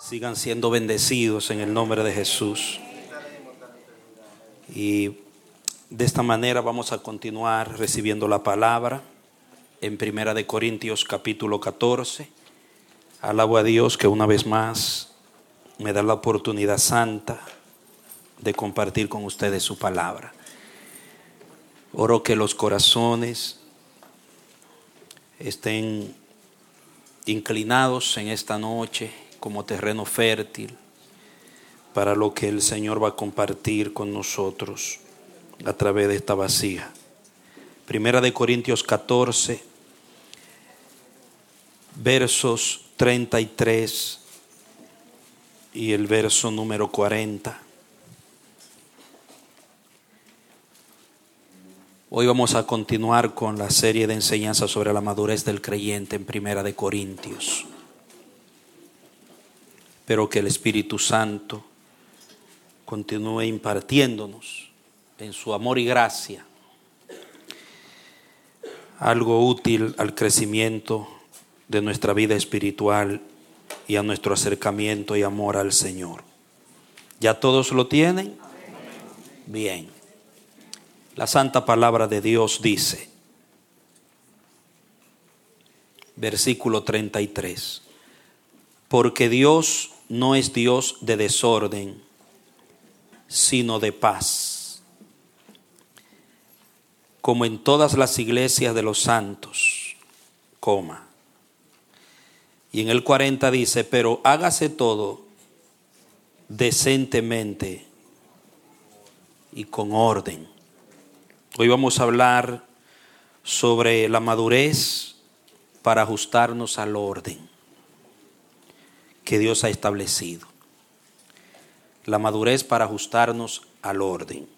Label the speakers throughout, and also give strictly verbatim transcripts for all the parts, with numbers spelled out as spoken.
Speaker 1: Sigan siendo bendecidos en el nombre de Jesús. Y de esta manera vamos a continuar recibiendo la palabra en Primera de Corintios capítulo catorce. Alabo a Dios que una vez más me da la oportunidad santa de compartir con ustedes su palabra. Oro que los corazones estén inclinados en esta noche como terreno fértil para lo que el Señor va a compartir con nosotros a través de esta vasija. Primera de Corintios catorce, versos treinta y tres y el verso número cuarenta. Hoy vamos a continuar con la serie de enseñanzas sobre la madurez del creyente en Primera de Corintios. Espero que el Espíritu Santo continúe impartiéndonos en su amor y gracia algo útil al crecimiento de nuestra vida espiritual y a nuestro acercamiento y amor al Señor. ¿Ya todos lo tienen? Bien. La santa palabra de Dios dice, versículo treinta y tres, porque Dios no es Dios de desorden, sino de paz, como en todas las iglesias de los santos, coma. Y en el cuarenta dice, pero hágase todo decentemente y con orden. Hoy vamos a hablar sobre la madurez para ajustarnos al orden que Dios ha establecido. La madurez para ajustarnos al orden.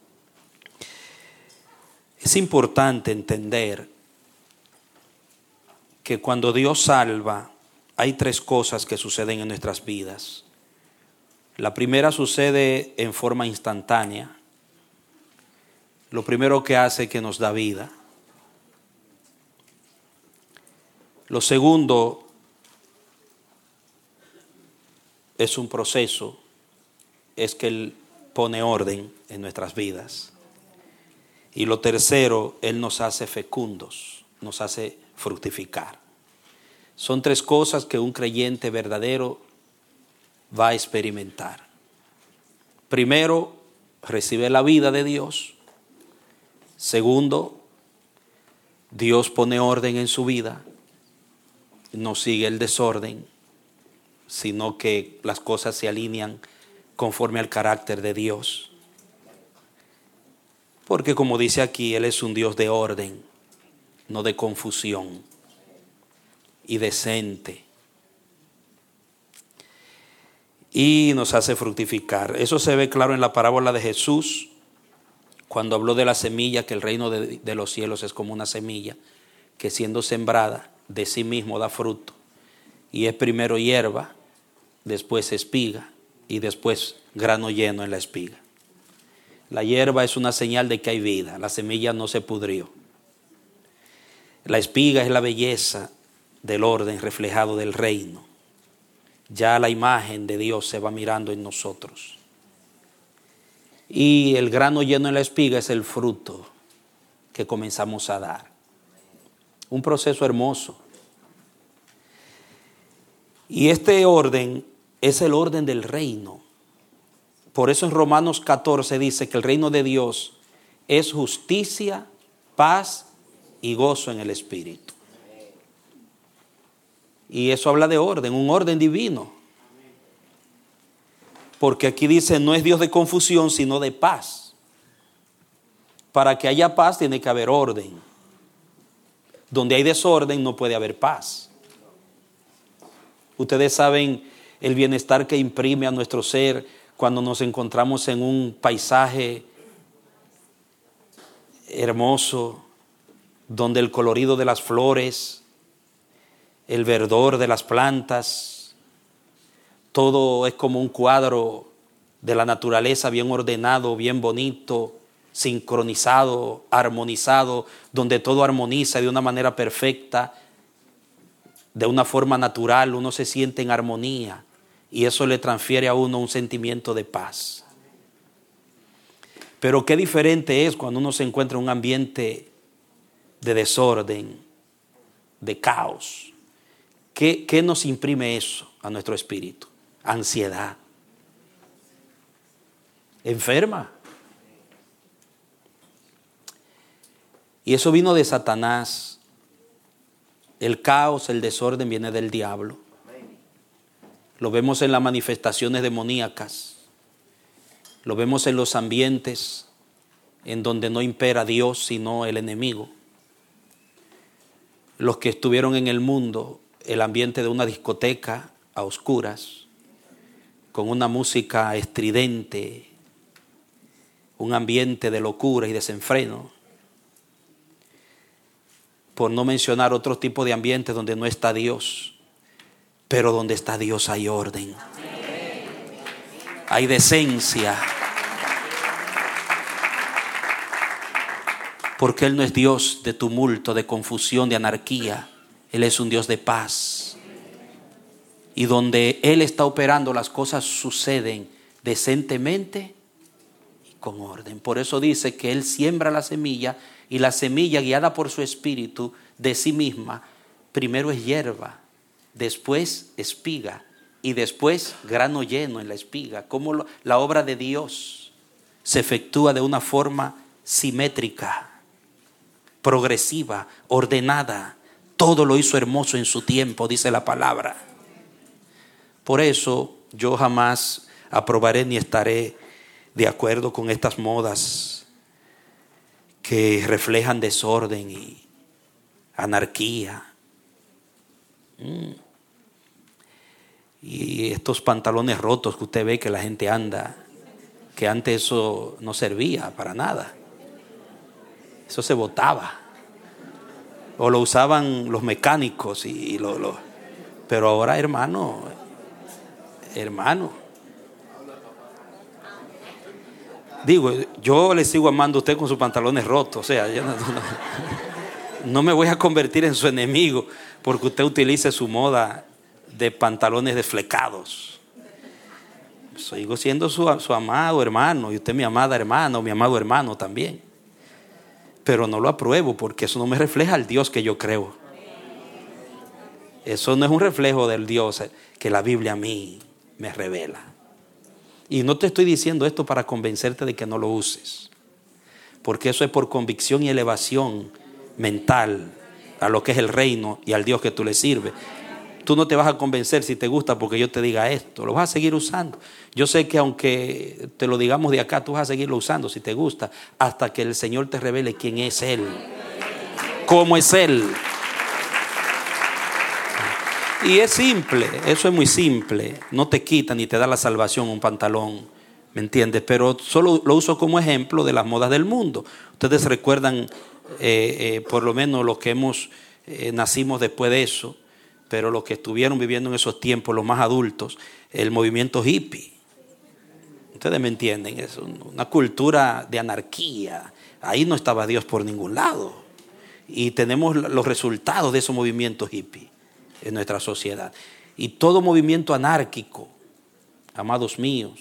Speaker 1: Es importante entender que cuando Dios salva, hay tres cosas que suceden en nuestras vidas. La primera sucede en forma instantánea. Lo primero que hace es que nos da vida. Lo segundo es un proceso, es que Él pone orden en nuestras vidas. Y lo tercero, Él nos hace fecundos, nos hace fructificar. Son tres cosas que un creyente verdadero va a experimentar. Primero, recibe la vida de Dios. Segundo, Dios pone orden en su vida, no sigue el desorden, sino que las cosas se alinean conforme al carácter de Dios. Porque como dice aquí, Él es un Dios de orden, no de confusión, y decente. Y nos hace fructificar. Eso se ve claro en la parábola de Jesús, cuando habló de la semilla, que el reino de, de los cielos es como una semilla, que siendo sembrada de sí mismo da fruto. Y es primero hierba, después espiga y después grano lleno en la espiga. La hierba es una señal de que hay vida, la semilla no se pudrió. La espiga es la belleza del orden reflejado del reino. Ya la imagen de Dios se va mirando en nosotros. Y el grano lleno en la espiga es el fruto que comenzamos a dar. Un proceso hermoso. Y este orden es el orden del reino. Por eso en Romanos catorce dice que el reino de Dios es justicia, paz y gozo en el Espíritu. Y eso habla de orden, un orden divino. Porque aquí dice, no es Dios de confusión, sino de paz. Para que haya paz tiene que haber orden. Donde hay desorden no puede haber paz. Ustedes saben el bienestar que imprime a nuestro ser cuando nos encontramos en un paisaje hermoso, donde el colorido de las flores, el verdor de las plantas, todo es como un cuadro de la naturaleza bien ordenado, bien bonito, sincronizado, armonizado, donde todo armoniza de una manera perfecta, de una forma natural, uno se siente en armonía y eso le transfiere a uno un sentimiento de paz. Pero qué diferente es cuando uno se encuentra en un ambiente de desorden, de caos. ¿Qué, qué nos imprime eso a nuestro espíritu? Ansiedad. Enferma. Y eso vino de Satanás. El caos, el desorden viene del diablo. Lo vemos en las manifestaciones demoníacas. Lo vemos en los ambientes en donde no impera Dios sino el enemigo. Los que estuvieron en el mundo, el ambiente de una discoteca a oscuras, con una música estridente, un ambiente de locura y desenfreno. Por no mencionar otro tipo de ambientes donde no está Dios, pero donde está Dios hay orden, hay decencia, porque Él no es Dios de tumulto, de confusión, de anarquía. Él es un Dios de paz, y donde Él está operando las cosas suceden decentemente y con orden. Por eso dice que Él siembra la semilla, y la semilla, guiada por su espíritu de sí misma, primero es hierba, después espiga y después grano lleno en la espiga. Como lo, la obra de Dios se efectúa de una forma simétrica, progresiva, ordenada. Todo lo hizo hermoso en su tiempo, dice la palabra. Por eso yo jamás aprobaré ni estaré de acuerdo con estas modas que reflejan desorden y anarquía. Mm. Y estos pantalones rotos que usted ve que la gente anda, que antes eso no servía para nada. Eso se botaba. O lo usaban los mecánicos y lo, lo. Pero ahora, hermano, hermano. Digo, yo le sigo amando a usted con sus pantalones rotos. O sea, yo no, no, no me voy a convertir en su enemigo porque usted utilice su moda de pantalones desflecados. Sigo siendo su, su amado hermano, y usted mi amada hermana o mi amado hermano también. Pero no lo apruebo porque eso no me refleja al Dios que yo creo. Eso no es un reflejo del Dios que la Biblia a mí me revela. Y no te estoy diciendo esto para convencerte de que no lo uses, porque eso es por convicción y elevación mental a lo que es el reino y al Dios que tú le sirves. Tú no te vas a convencer si te gusta porque yo te diga esto, lo vas a seguir usando. Yo sé que aunque te lo digamos de acá, tú vas a seguirlo usando si te gusta, hasta que el Señor te revele quién es Él, cómo es Él. Y es simple, eso es muy simple. No te quita ni te da la salvación un pantalón, ¿me entiendes? Pero solo lo uso como ejemplo de las modas del mundo. Ustedes recuerdan, eh, eh, por lo menos los que hemos eh, nacimos después de eso, pero los que estuvieron viviendo en esos tiempos, los más adultos, el movimiento hippie. Ustedes me entienden, es una cultura de anarquía. Ahí no estaba Dios por ningún lado. Y tenemos los resultados de esos movimientos hippie en nuestra sociedad. Y todo movimiento anárquico, amados míos,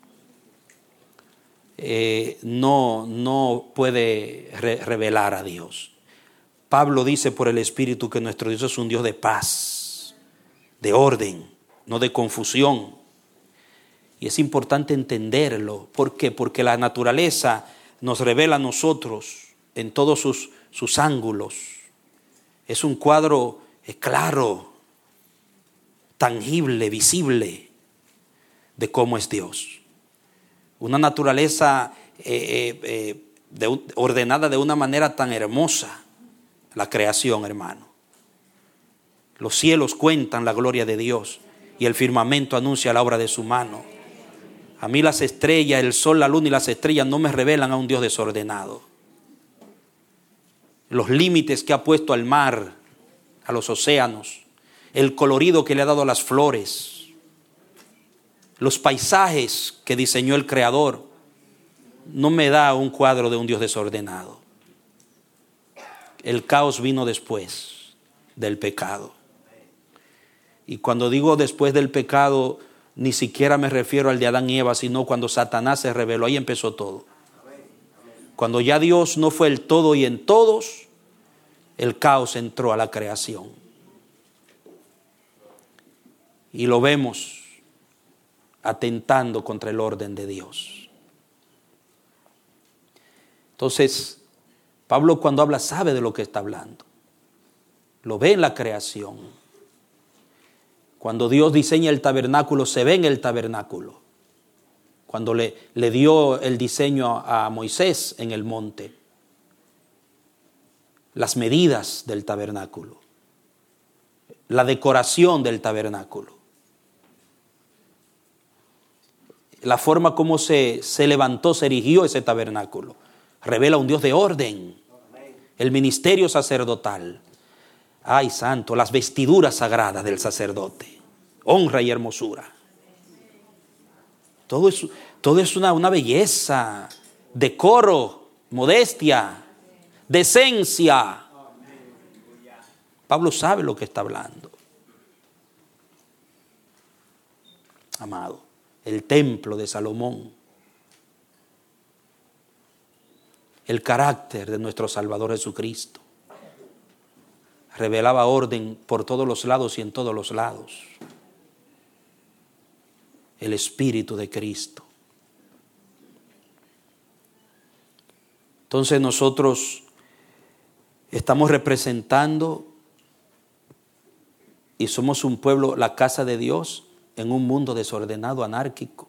Speaker 1: eh, no, no puede re- revelar a Dios. Pablo dice por el Espíritu que nuestro Dios es un Dios de paz, de orden, no de confusión. Y es importante entenderlo. ¿Por qué? Porque la naturaleza nos revela a nosotros en todos sus, sus ángulos. Es un cuadro eh, claro, tangible, visible de cómo es Dios. Una naturaleza eh, eh, de, ordenada de una manera tan hermosa, la creación, hermano. Los cielos cuentan la gloria de Dios y el firmamento anuncia la obra de su mano. A mí las estrellas, el sol, la luna y las estrellas no me revelan a un Dios desordenado. Los límites que ha puesto al mar, a los océanos, el colorido que le ha dado a las flores, los paisajes que diseñó el Creador, no me da un cuadro de un Dios desordenado. El caos vino después del pecado. Y cuando digo después del pecado, ni siquiera me refiero al de Adán y Eva, sino cuando Satanás se rebeló, ahí empezó todo. Cuando ya Dios no fue el todo y en todos, el caos entró a la creación. Y lo vemos atentando contra el orden de Dios. Entonces, Pablo cuando habla sabe de lo que está hablando. Lo ve en la creación. Cuando Dios diseña el tabernáculo, se ve en el tabernáculo. Cuando le, le dio el diseño a, a Moisés en el monte, las medidas del tabernáculo, la decoración del tabernáculo, la forma como se, se levantó, se erigió ese tabernáculo, revela un Dios de orden. El ministerio sacerdotal, ay santo, las vestiduras sagradas del sacerdote, honra y hermosura. Todo es, todo es una, una belleza, decoro, modestia, decencia. Pablo sabe lo que está hablando. Amado, el templo de Salomón, el carácter de nuestro Salvador Jesucristo, revelaba orden por todos los lados y en todos los lados. El Espíritu de Cristo. Entonces nosotros estamos representando y somos un pueblo, la casa de Dios, en un mundo desordenado, anárquico.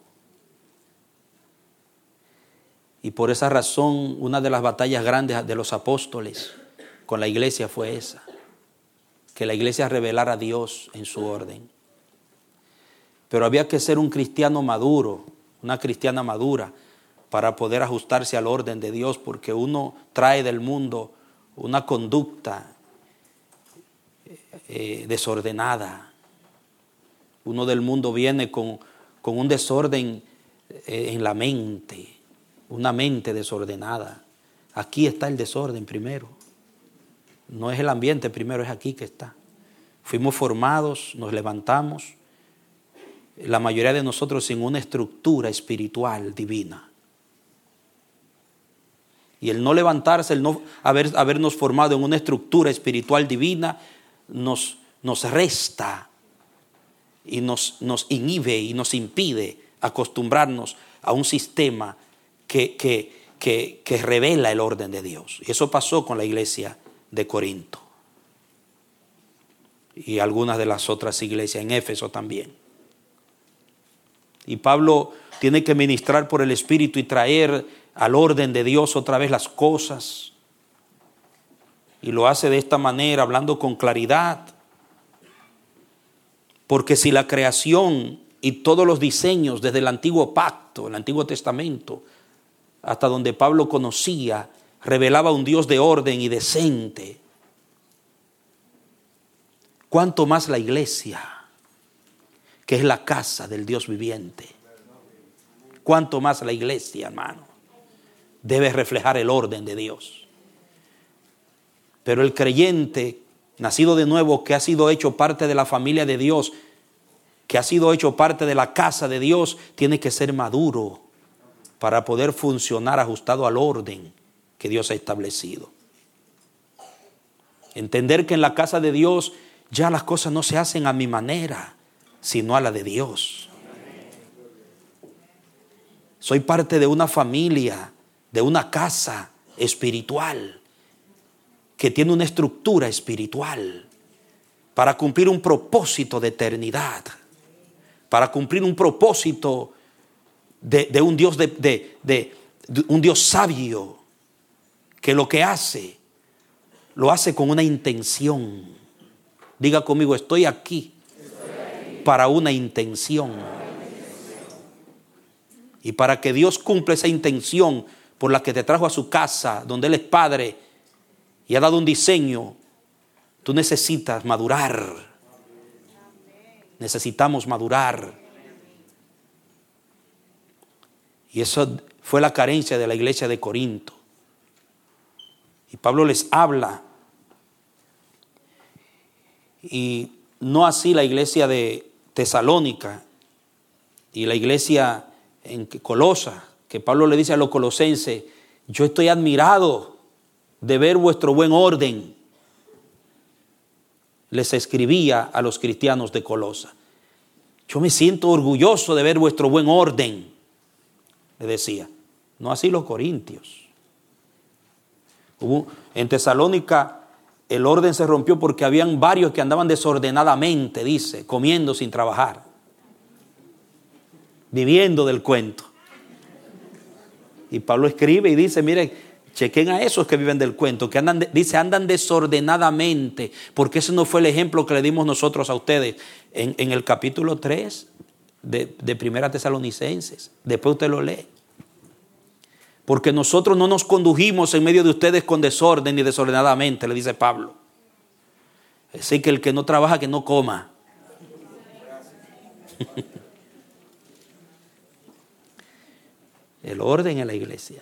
Speaker 1: Y por esa razón, una de las batallas grandes de los apóstoles con la iglesia fue esa, que la iglesia revelara a Dios en su orden. Pero había que ser un cristiano maduro, una cristiana madura, para poder ajustarse al orden de Dios, porque uno trae del mundo una conducta eh, desordenada. Uno del mundo viene con, con un desorden eh, en la mente, una mente desordenada. Aquí está el desorden primero. No es el ambiente primero, es aquí que está. Fuimos formados, nos levantamos, la mayoría de nosotros sin una estructura espiritual divina. Y el no levantarse, el no haber, habernos formado en una estructura espiritual divina, nos, nos resta y nos, nos inhibe y nos impide acostumbrarnos a un sistema que, que, que, que revela el orden de Dios. Y eso pasó con la iglesia de Corinto y algunas de las otras iglesias, en Éfeso también. Y Pablo tiene que ministrar por el Espíritu y traer al orden de Dios otra vez las cosas. Y lo hace de esta manera, hablando con claridad. Porque si la creación y todos los diseños desde el antiguo pacto, el Antiguo Testamento, hasta donde Pablo conocía, revelaba un Dios de orden y decente, ¿cuánto más la iglesia, que es la casa del Dios viviente? Cuánto más la iglesia, hermano, debe reflejar el orden de Dios. Pero el creyente, nacido de nuevo, que ha sido hecho parte de la familia de Dios, que ha sido hecho parte de la casa de Dios, tiene que ser maduro para poder funcionar ajustado al orden que Dios ha establecido. Entender que en la casa de Dios ya las cosas no se hacen a mi manera, sino a la de Dios. Soy parte de una familia, de una casa espiritual, que tiene una estructura espiritual para cumplir un propósito de eternidad, para cumplir un propósito de, de un Dios de, de, de, de un Dios sabio, que lo que hace, lo hace con una intención. Diga conmigo, estoy aquí para una intención. Y para que Dios cumpla esa intención por la que te trajo a su casa, donde Él es Padre y ha dado un diseño, tú necesitas madurar. Necesitamos madurar. Y eso fue la carencia de la iglesia de Corinto. Y Pablo les habla. Y no así la iglesia de Tesalónica, y la iglesia en Colosa, que Pablo le dice a los colosenses, yo estoy admirado de ver vuestro buen orden. Les escribía a los cristianos de Colosa. Yo me siento orgulloso de ver vuestro buen orden, le decía. No así los corintios. Hubo, en Tesalónica el orden se rompió porque habían varios que andaban desordenadamente, dice, comiendo sin trabajar, viviendo del cuento. Y Pablo escribe y dice, miren, chequen a esos que viven del cuento, que andan, dice, andan desordenadamente, porque ese no fue el ejemplo que le dimos nosotros a ustedes en, en el capítulo tres de, de Primera Tesalonicenses. Después usted lo lee. Porque nosotros no nos condujimos en medio de ustedes con desorden ni desordenadamente, le dice Pablo. Así que el que no trabaja, que no coma. El orden en la iglesia.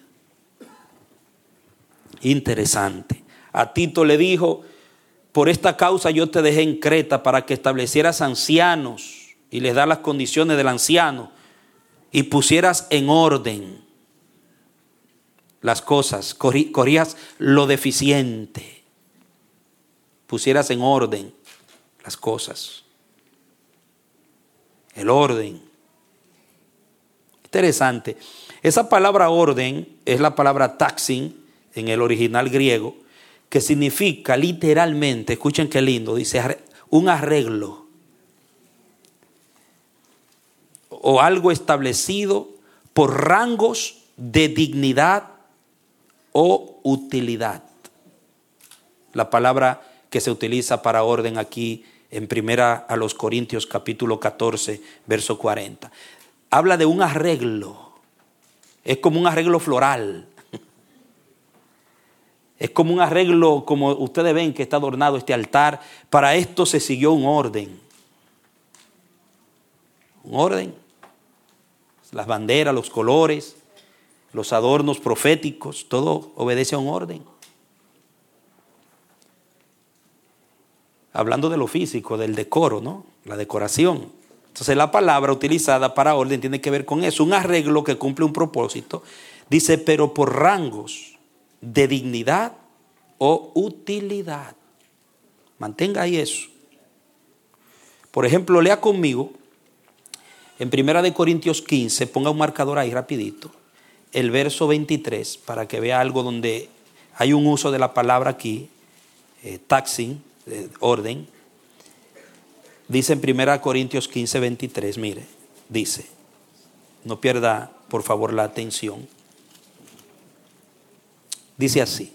Speaker 1: Interesante. A Tito le dijo, por esta causa yo te dejé en Creta para que establecieras ancianos y les da las condiciones del anciano y pusieras en orden las cosas, corrías lo deficiente, pusieras en orden las cosas. El orden. Interesante. Esa palabra orden es la palabra taxin en el original griego, que significa literalmente, escuchen qué lindo, dice un arreglo o algo establecido por rangos de dignidad o utilidad. La palabra que se utiliza para orden aquí en Primera a los Corintios capítulo catorce verso cuarenta. Habla de un arreglo. Es como un arreglo floral. Es como un arreglo, como ustedes ven que está adornado este altar. Para esto se siguió un orden. Un orden. Las banderas, los colores, los adornos proféticos, todo obedece a un orden. Hablando de lo físico, del decoro, ¿no? La decoración. Entonces la palabra utilizada para orden tiene que ver con eso, un arreglo que cumple un propósito. Dice, pero por rangos de dignidad o utilidad. Mantenga ahí eso. Por ejemplo, lea conmigo en Primera de Corintios quince, ponga un marcador ahí rapidito. El verso veintitrés, para que vea algo donde hay un uso de la palabra aquí, eh, taxing, eh, orden. Dice en Primera Corintios quince, veintitrés, mire, dice, no pierda por favor la atención. Dice así,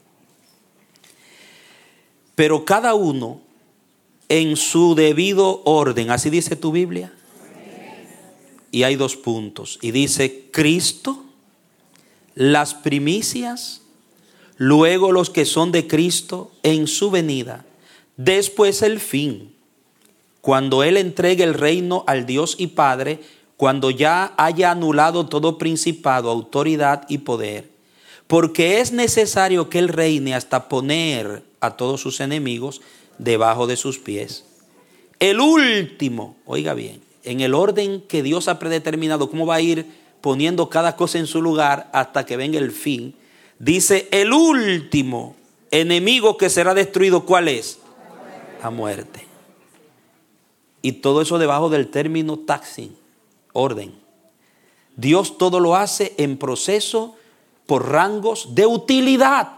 Speaker 1: pero cada uno en su debido orden, así dice tu Biblia. Y hay dos puntos, y dice Cristo, las primicias, luego los que son de Cristo en su venida, después el fin, cuando Él entregue el reino al Dios y Padre, cuando ya haya anulado todo principado, autoridad y poder, porque es necesario que Él reine hasta poner a todos sus enemigos debajo de sus pies. El último, oiga bien, en el orden que Dios ha predeterminado, cómo va a ir poniendo cada cosa en su lugar hasta que venga el fin. Dice, el último enemigo que será destruido, ¿cuál es? La muerte. Y todo eso debajo del término taxing, orden. Dios todo lo hace en proceso por rangos de utilidad.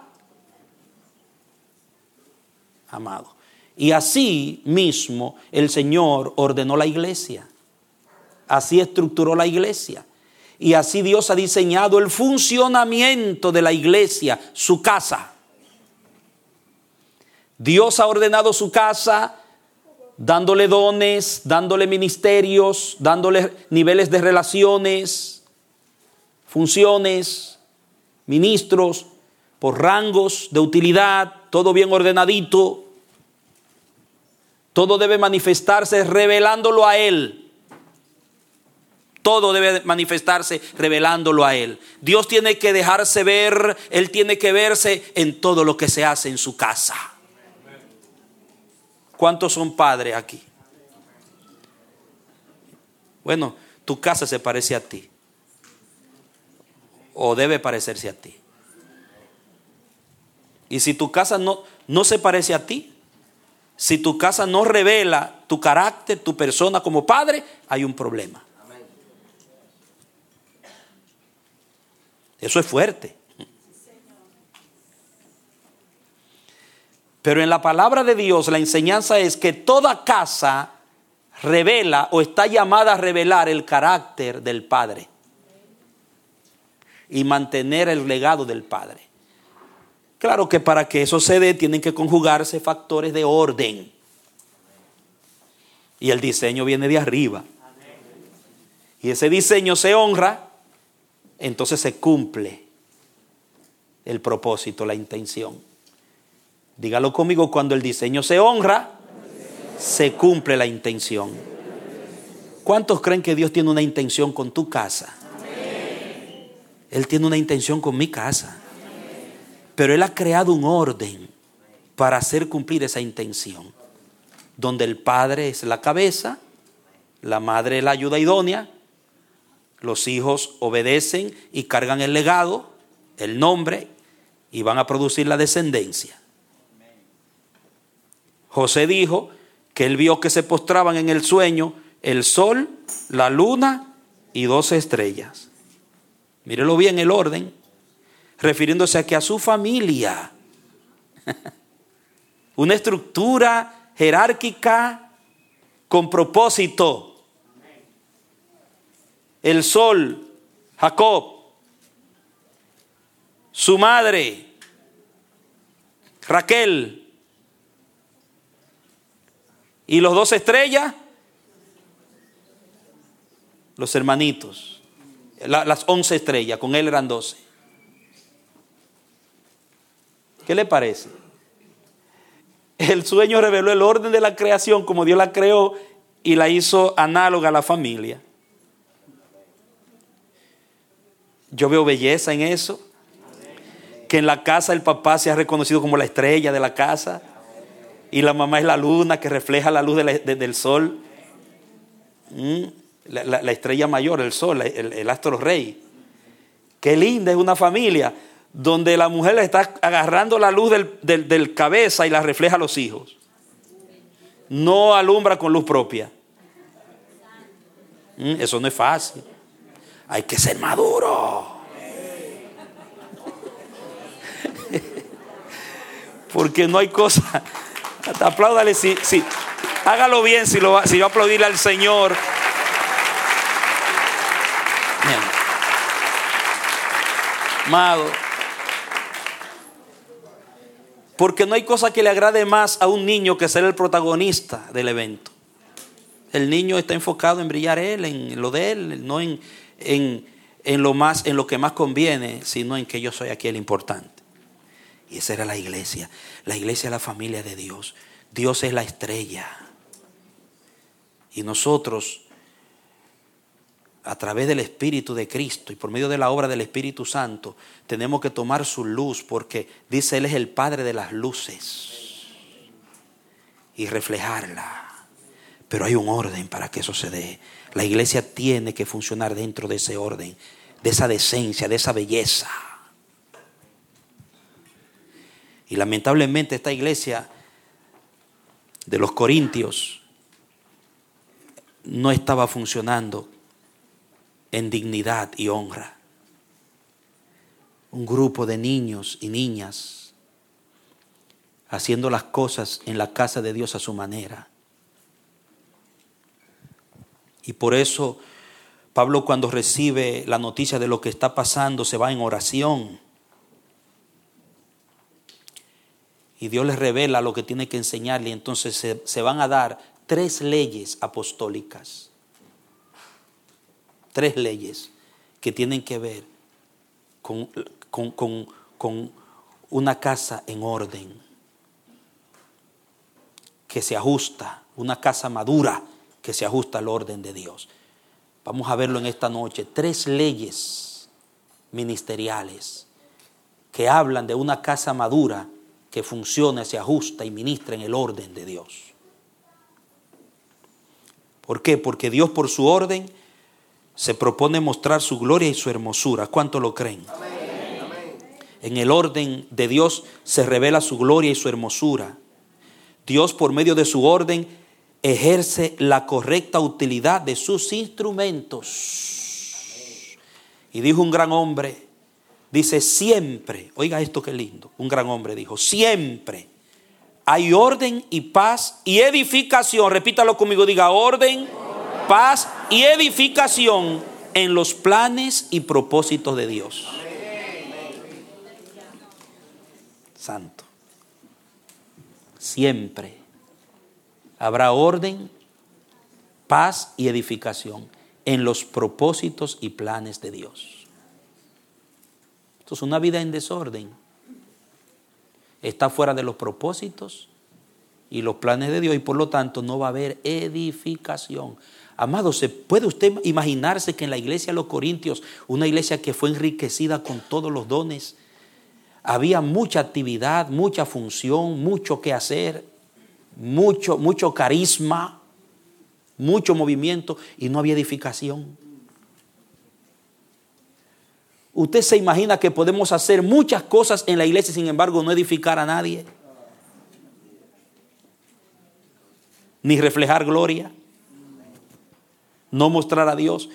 Speaker 1: Amado. Y así mismo el Señor ordenó la iglesia. Así estructuró la iglesia. Y así Dios ha diseñado el funcionamiento de la iglesia, su casa. Dios ha ordenado su casa dándole dones, dándole ministerios, dándole niveles de relaciones, funciones, ministros, por rangos de utilidad, todo bien ordenadito. Todo debe manifestarse revelándolo a Él. Todo debe manifestarse revelándolo a Él. Dios tiene que dejarse ver, Él tiene que verse en todo lo que se hace en su casa. ¿Cuántos son padres aquí? Bueno, tu casa se parece a ti. O debe parecerse a ti. Y si tu casa no, no se parece a ti, si tu casa no revela tu carácter, tu persona como padre, hay un problema. Eso es fuerte. Pero en la palabra de Dios la enseñanza es que toda casa revela o está llamada a revelar el carácter del padre y mantener el legado del padre. Claro que para que eso se dé tienen que conjugarse factores de orden. Y el diseño viene de arriba. Y ese diseño se honra, entonces se cumple el propósito, la intención. Dígalo conmigo, cuando el diseño se honra, se cumple la intención. ¿Cuántos creen que Dios tiene una intención con tu casa? Él tiene una intención con mi casa. Pero Él ha creado un orden para hacer cumplir esa intención. Donde el padre es la cabeza, la madre es la ayuda idónea, los hijos obedecen y cargan el legado, el nombre, y van a producir la descendencia. José dijo que él vio que se postraban en el sueño el sol, la luna y doce estrellas. Mírelo bien el orden, refiriéndose a que a su familia, una estructura jerárquica con propósito. El sol, Jacob, su madre, Raquel, y los dos estrellas, los hermanitos, la, las once estrellas, con él eran doce. ¿Qué le parece? El sueño reveló el orden de la creación como Dios la creó y la hizo análoga a la familia. Yo veo belleza en eso. Que en la casa el papá sea reconocido como la estrella de la casa y la mamá es la luna que refleja la luz de la, de, del sol. Mm, la, la, la estrella mayor, el sol, el, el astro rey. Qué linda es una familia donde la mujer le está agarrando la luz del, del, del cabeza y la refleja a los hijos. No alumbra con luz propia. Mm, eso no es fácil. Hay que ser maduro. Porque no hay cosa. Apláudale si, si hágalo bien si lo va, si va a aplaudirle al Señor. Bien. Amado. Porque no hay cosa que le agrade más a un niño que ser el protagonista del evento. El niño está enfocado en brillar él, en lo de él, no en, en, en lo más, en lo que más conviene, sino en que yo soy aquí el importante. Y esa era la iglesia. La iglesia es la familia de Dios. Dios es la estrella. Y nosotros, a través del Espíritu de Cristo y por medio de la obra del Espíritu Santo, tenemos que tomar su luz, porque dice Él es el Padre de las luces, y reflejarla. Pero hay un orden para que eso se dé. La iglesia tiene que funcionar dentro de ese orden, de esa decencia, de esa belleza. Y lamentablemente esta iglesia de los Corintios no estaba funcionando en dignidad y honra. Un grupo de niños y niñas haciendo las cosas en la casa de Dios a su manera. Y por eso Pablo, cuando recibe la noticia de lo que está pasando, se va en oración. Y Dios les revela lo que tiene que enseñarle. Y entonces se, se van a dar tres leyes apostólicas. Tres leyes que tienen que ver con, con, con, con una casa en orden, que se ajusta, una casa madura que se ajusta al orden de Dios. Vamos a verlo en esta noche. Tres leyes ministeriales que hablan de una casa madura que funciona, se ajusta y ministra en el orden de Dios. ¿Por qué? Porque Dios, por su orden, se propone mostrar su gloria y su hermosura. ¿Cuánto lo creen?
Speaker 2: Amén. Amén.
Speaker 1: En el orden de Dios se revela su gloria y su hermosura. Dios, por medio de su orden, ejerce la correcta utilidad de sus instrumentos. Y dijo un gran hombre, dice siempre, oiga esto qué lindo, un gran hombre dijo, siempre hay orden y paz y edificación, repítalo conmigo, diga orden, paz y edificación en los planes y propósitos de Dios. Santo. Siempre habrá orden, paz y edificación en los propósitos y planes de Dios. Esto es una vida en desorden. Está fuera de los propósitos y los planes de Dios y por lo tanto no va a haber edificación. Amado, ¿se puede usted imaginarse que en la iglesia de los Corintios, una iglesia que fue enriquecida con todos los dones, había mucha actividad, mucha función, mucho que hacer, mucho, mucho carisma, mucho movimiento y no había edificación? Usted se imagina que podemos hacer muchas cosas en la iglesia, sin embargo no edificar a nadie, ni reflejar gloria, no mostrar a Dios.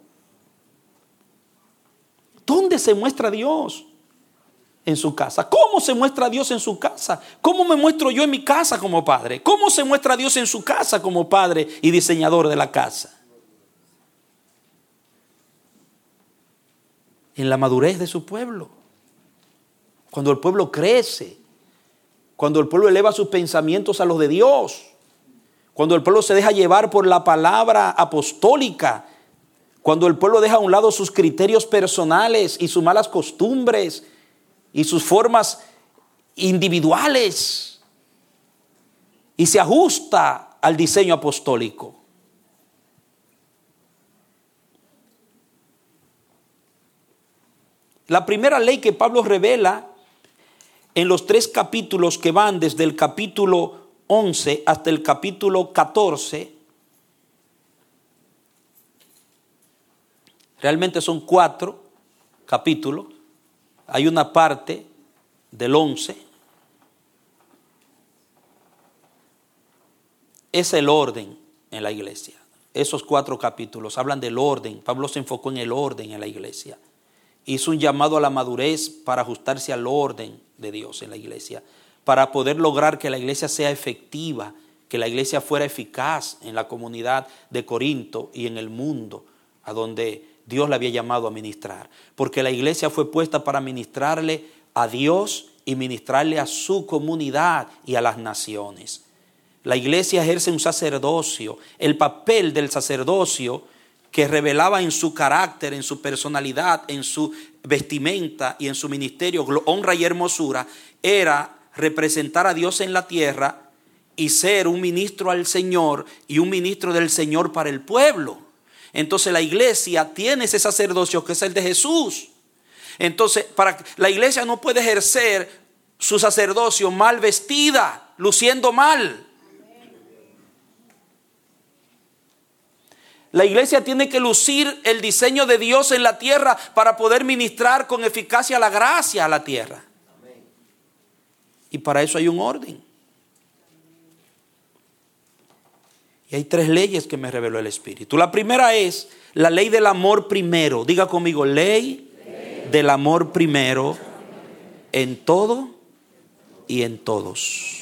Speaker 1: ¿Dónde se muestra Dios? En su casa. ¿Cómo se muestra Dios en su casa? ¿Cómo me muestro yo en mi casa como padre? ¿Cómo se muestra Dios en su casa como padre y diseñador de la casa? En la madurez de su pueblo. Cuando el pueblo crece. Cuando el pueblo eleva sus pensamientos a los de Dios. Cuando el pueblo se deja llevar por la palabra apostólica. Cuando el pueblo deja a un lado sus criterios personales y sus malas costumbres y sus formas individuales y se ajusta al diseño apostólico. La primera ley que Pablo revela en los tres capítulos que van desde el capítulo once hasta el capítulo catorce, realmente son cuatro capítulos. Hay una parte del once. Es el orden en la iglesia. Esos cuatro capítulos hablan del orden. Pablo se enfocó en el orden en la iglesia. Hizo un llamado a la madurez para ajustarse al orden de Dios en la iglesia. Para poder lograr que la iglesia sea efectiva, que la iglesia fuera eficaz en la comunidad de Corinto y en el mundo, a donde Dios le había llamado a ministrar. Porque la iglesia fue puesta para ministrarle a Dios y ministrarle a su comunidad y a las naciones. La iglesia ejerce un sacerdocio. El papel del sacerdocio que revelaba en su carácter, en su personalidad, en su vestimenta y en su ministerio, honra y hermosura, era representar a Dios en la tierra y ser un ministro al Señor y un ministro del Señor para el pueblo. Entonces la iglesia tiene ese sacerdocio que es el de Jesús. Entonces para la iglesia no puede ejercer su sacerdocio mal vestida, luciendo mal. La iglesia tiene que lucir el diseño de Dios en la tierra para poder ministrar con eficacia la gracia a la tierra. Y para eso hay un orden. Y hay tres leyes que me reveló el Espíritu. La primera es la ley del amor primero. Diga conmigo, ley, ley. del amor primero en todo y en todos.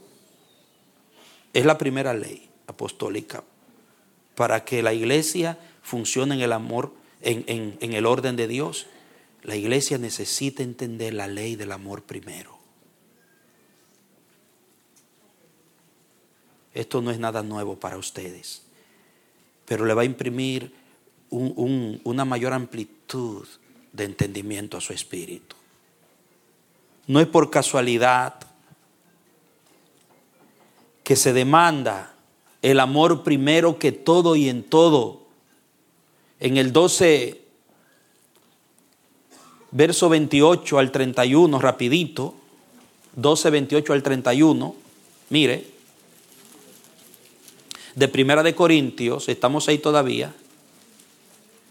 Speaker 1: Es la primera ley apostólica para que la iglesia funcione en el amor, en, en, en el orden de Dios. La iglesia necesita entender la ley del amor primero. Esto no es nada nuevo para ustedes, pero le va a imprimir un, un, una mayor amplitud de entendimiento a su espíritu. No es por casualidad que se demanda el amor primero que todo y en todo. En el doce, verso veintiocho al treinta y uno, rapidito, doce, veintiocho al treinta y uno, mire, de Primera de Corintios, estamos ahí todavía.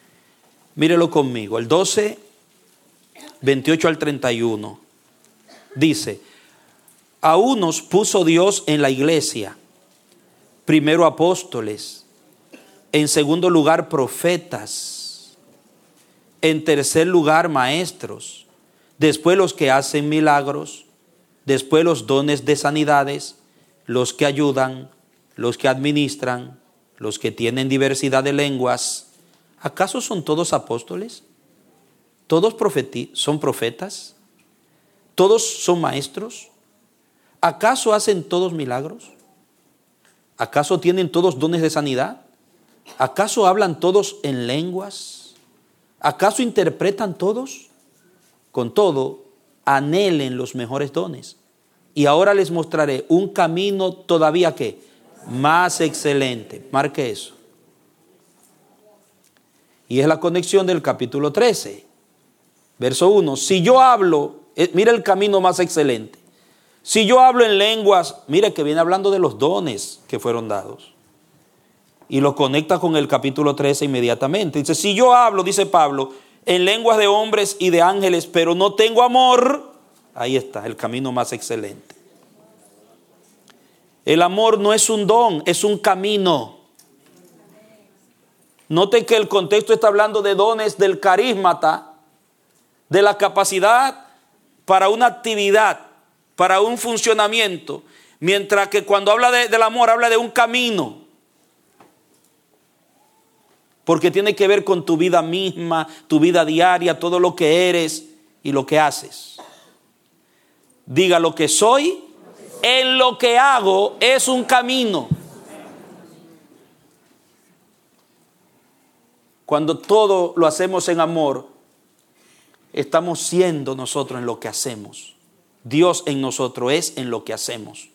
Speaker 1: Mírelo conmigo. El doce, veintiocho al treinta y uno. Dice, a unos puso Dios en la iglesia, primero apóstoles, en segundo lugar profetas, en tercer lugar maestros, después los que hacen milagros, después los dones de sanidades, los que ayudan, los que administran, los que tienen diversidad de lenguas. ¿Acaso son todos apóstoles? ¿Todos profeti- son profetas? ¿Todos son maestros? ¿Acaso hacen todos milagros? ¿Acaso tienen todos dones de sanidad? ¿Acaso hablan todos en lenguas? ¿Acaso interpretan todos? Con todo, anhelen los mejores dones. Y ahora les mostraré un camino todavía que más excelente. Marque eso. Y es la conexión del capítulo trece, verso uno. Si yo hablo, eh, mira el camino más excelente. Si yo hablo en lenguas, mira que viene hablando de los dones que fueron dados. Y lo conecta con el capítulo trece inmediatamente. Dice, si yo hablo, dice Pablo, en lenguas de hombres y de ángeles, pero no tengo amor, ahí está, el camino más excelente. El amor no es un don, es un camino. Note que el contexto está hablando de dones del carísmata, de la capacidad para una actividad, para un funcionamiento, mientras que cuando habla de, del amor habla de un camino, porque tiene que ver con tu vida misma, tu vida diaria, todo lo que eres y lo que haces. Diga, lo que soy, en lo que hago es un camino. Cuando todo lo hacemos en amor, estamos siendo nosotros en lo que hacemos. Dios en nosotros es en lo que hacemos.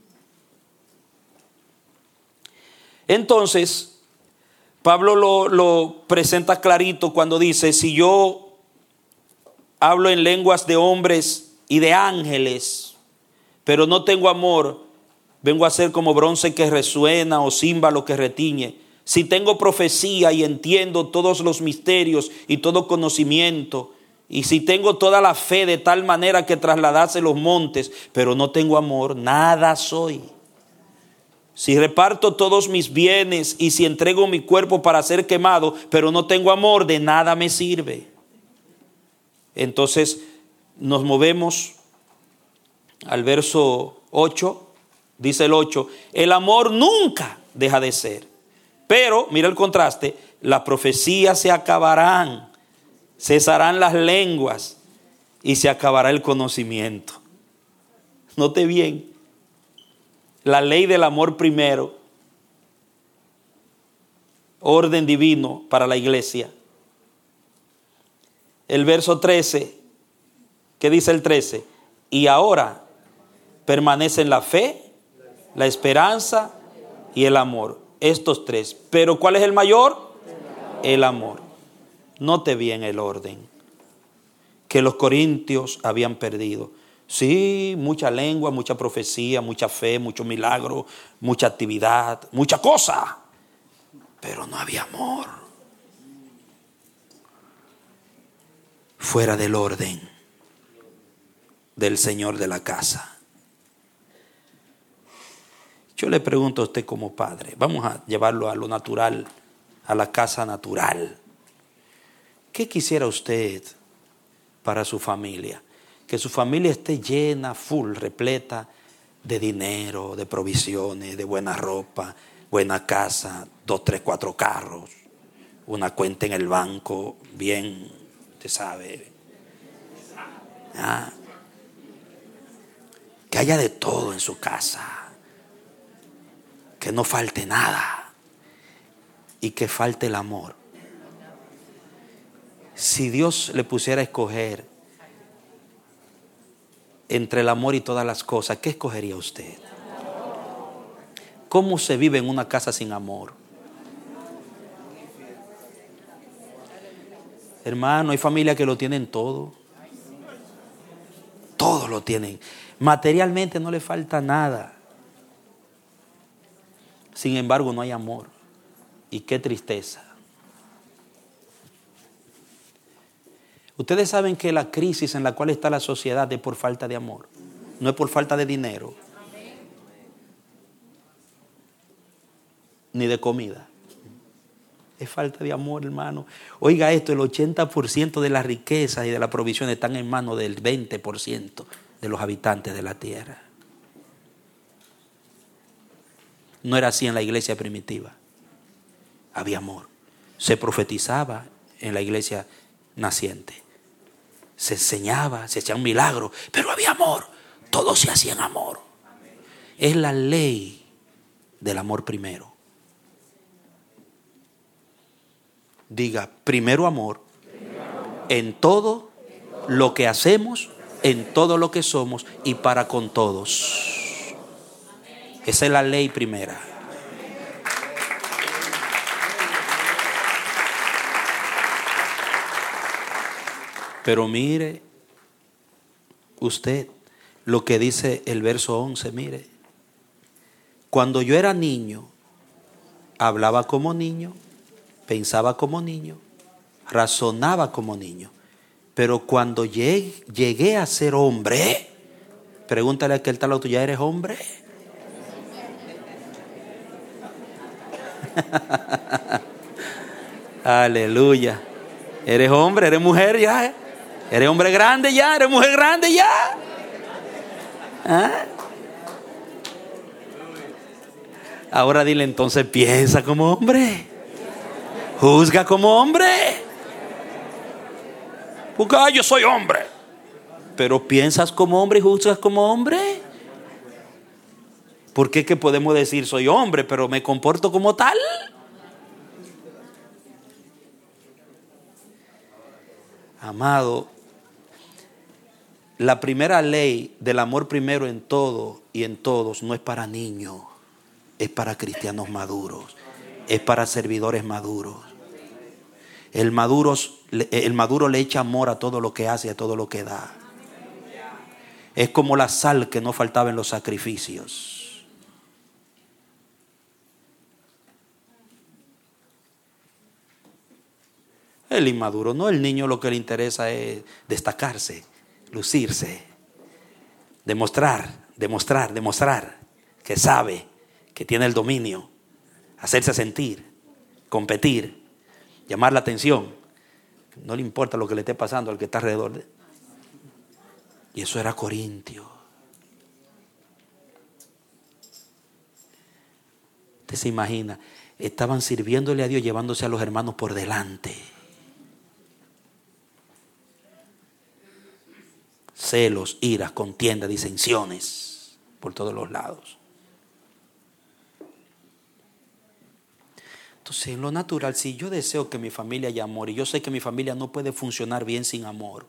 Speaker 1: Entonces, Pablo lo, lo presenta clarito cuando dice, si yo hablo en lenguas de hombres y de ángeles, pero no tengo amor, vengo a ser como bronce que resuena o címbalo que retiñe. Si tengo profecía y entiendo todos los misterios y todo conocimiento, y si tengo toda la fe de tal manera que trasladase los montes, pero no tengo amor, nada soy. Si reparto todos mis bienes y si entrego mi cuerpo para ser quemado, pero no tengo amor, de nada me sirve. Entonces nos movemos al verso ocho, dice el ocho, el amor nunca deja de ser. Pero, mira el contraste, las profecías se acabarán, cesarán las lenguas y se acabará el conocimiento. Note bien, la ley del amor primero, orden divino para la iglesia. El verso trece, ¿qué dice el trece? Y ahora permanecen la fe, la esperanza y el amor. Estos tres. Pero ¿cuál es el mayor? El amor. Note bien el orden que los corintios habían perdido. Sí, mucha lengua, mucha profecía, mucha fe, mucho milagro, mucha actividad, mucha cosa. Pero no había amor. Fuera del orden del Señor de la casa. Yo le pregunto a usted como padre, vamos a llevarlo a lo natural, a la casa natural. ¿Qué quisiera usted para su familia? Que su familia esté llena, full, repleta de dinero, de provisiones, de buena ropa, buena casa, dos, tres, cuatro carros, una cuenta en el banco, bien, usted sabe. Ah, que haya de todo en su casa. Que no falte nada y que falte el amor. Si Dios le pusiera a escoger entre el amor y todas las cosas, ¿qué escogería usted? ¿Cómo se vive en una casa sin amor? Hermano, hay familias que lo tienen todo. Todo lo tienen. Materialmente no le falta nada. Sin embargo, no hay amor. Y qué tristeza. Ustedes saben que la crisis en la cual está la sociedad es por falta de amor, no es por falta de dinero, ni de comida. Es falta de amor, hermano. Oiga esto, el ochenta por ciento de las riquezas y de la provisión están en manos del veinte por ciento de los habitantes de la tierra. No era así en la iglesia primitiva. Había amor. Se profetizaba en la iglesia naciente. Se enseñaba, se hacía un milagro, pero había amor. Todo se hacía en amor. Es la ley del amor primero. Diga, primero amor, en todo lo que hacemos, en todo lo que somos y para con todos. Esa es la ley primera. Pero mire usted lo que dice el verso once, mire. Cuando yo era niño, hablaba como niño, pensaba como niño, razonaba como niño. Pero cuando llegué, llegué a ser hombre, pregúntale a que él tal auto, ¿ya eres hombre? Aleluya. Eres hombre, eres mujer ya, ¿eh? Eres hombre grande ya, eres mujer grande ya. ¿Ah? Ahora dile entonces, piensa como hombre, juzga como hombre. Porque ah, yo soy hombre. Pero piensas como hombre y juzgas como hombre. ¿Por qué que podemos decir soy hombre, pero me comporto como tal? Amado, la primera ley del amor primero en todo y en todos no es para niños, es para cristianos maduros, es para servidores maduros. El maduro, el maduro le echa amor a todo lo que hace y a todo lo que da. Es como la sal que no faltaba en los sacrificios. El inmaduro, no, el niño lo que le interesa es destacarse, lucirse, demostrar, demostrar, demostrar que sabe, que tiene el dominio, hacerse sentir, competir, llamar la atención. No le importa lo que le esté pasando al que está alrededor de él. Y eso era Corintio. Usted se imagina, estaban sirviéndole a Dios, llevándose a los hermanos por delante. Celos, iras, contiendas, disensiones por todos los lados. Entonces, en lo natural, si yo deseo que mi familia haya amor y yo sé que mi familia no puede funcionar bien sin amor,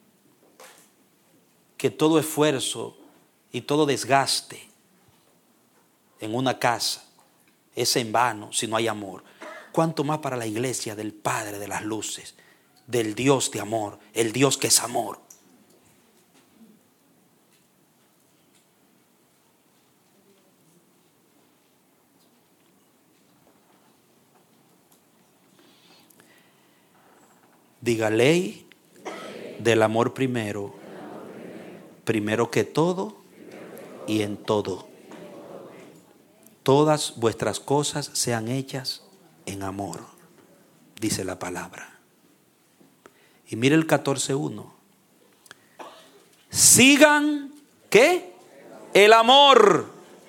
Speaker 1: que todo esfuerzo y todo desgaste en una casa es en vano si no hay amor, cuánto más para la iglesia del Padre de las luces, del Dios de amor, el Dios que es amor. Diga, ley del amor primero, primero que todo y en todo. Todas vuestras cosas sean hechas en amor, dice la palabra. Y mire el catorce uno. Sigan, ¿qué? El amor.